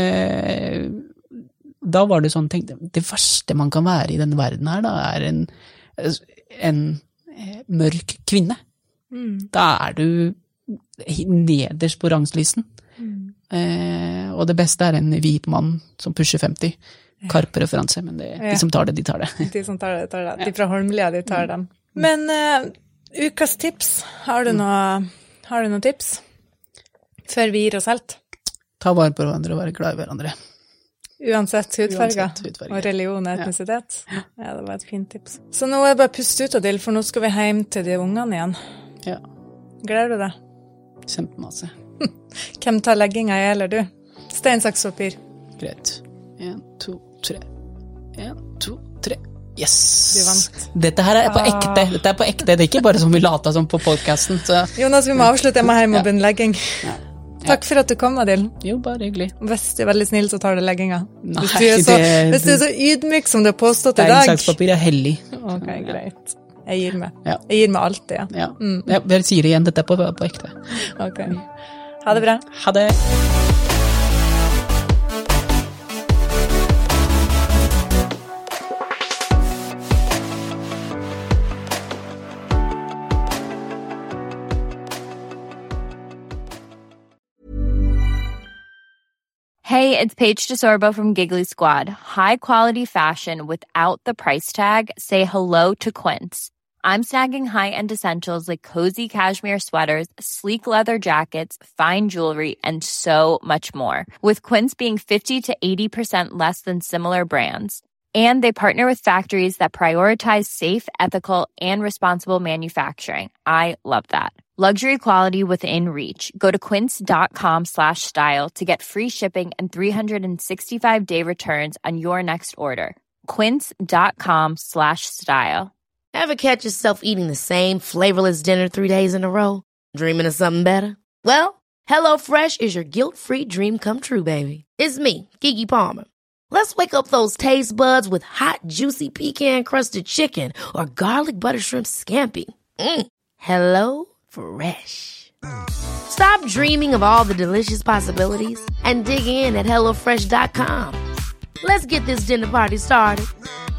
Da var det sånn, tenkte jeg, det verste man kan være i denne verden her, da, er en mørk kvinne. Da er du nederst på rangslisten. Og det beste er en hvit mann som pusher 50. Karp-referanse, men de som tar det, de tar det. De som tar det, tar det. De fra Holmlia, de tar dem. Men ukas tips, har du noen tips før vi gir oss helt? Ta vare på hverandre og være glad i hverandre. Uansett hudfarge og religion og etnisitet. Ja, det var et fint tips. Så nå er det bare pust ut av det, for nå skal vi hjem til de ungene igjen. Ja. Gleder du deg? Kjempemasse. Hvem tar legginga, jeg eller du? Stein, saks, papir. Greit. 1, 2, 3. 1, 2, 3. Yes! Du vant. Dette her er på ekte. Dette er på ekte. Det er ikke bare som vi lata som på podcasten. Så. Jonas, vi må avslutte. Jeg må hjem og begynne legging. Ja. Takk for at du kom, Adil. Jo, bare hyggelig. Hvis du er veldig snill, så tar du legginga. Nei, hvis du er så ydmyk som du har påstått i dag. Stein, saks, papir er hellig. Ok, greit. Jeg gir meg. Ja. Jeg gir meg alltid, ja. Ja. Jeg sier det igjen, dette er på ekte. Ok. Ha det bra. Ha det. Hey, it's Paige DeSorbo from Giggly Squad. High quality fashion without the price tag. Say hello to Quince. I'm snagging high-end essentials like cozy cashmere sweaters, sleek leather jackets, fine jewelry, and so much more. With Quince being 50 to 80% less than similar brands. And they partner with factories that prioritize safe, ethical, and responsible manufacturing. I love that. Luxury quality within reach. Go to quince.com/style to get free shipping and 365-day returns on your next order. Quince.com/style. Ever catch yourself eating the same flavorless dinner 3 days in a row? Dreaming of something better? Well, HelloFresh is your guilt-free dream come true, baby. It's me, Keke Palmer. Let's wake up those taste buds with hot, juicy pecan-crusted chicken or garlic butter shrimp scampi. Hello Fresh. Stop dreaming of all the delicious possibilities and dig in at HelloFresh.com. Let's get this dinner party started.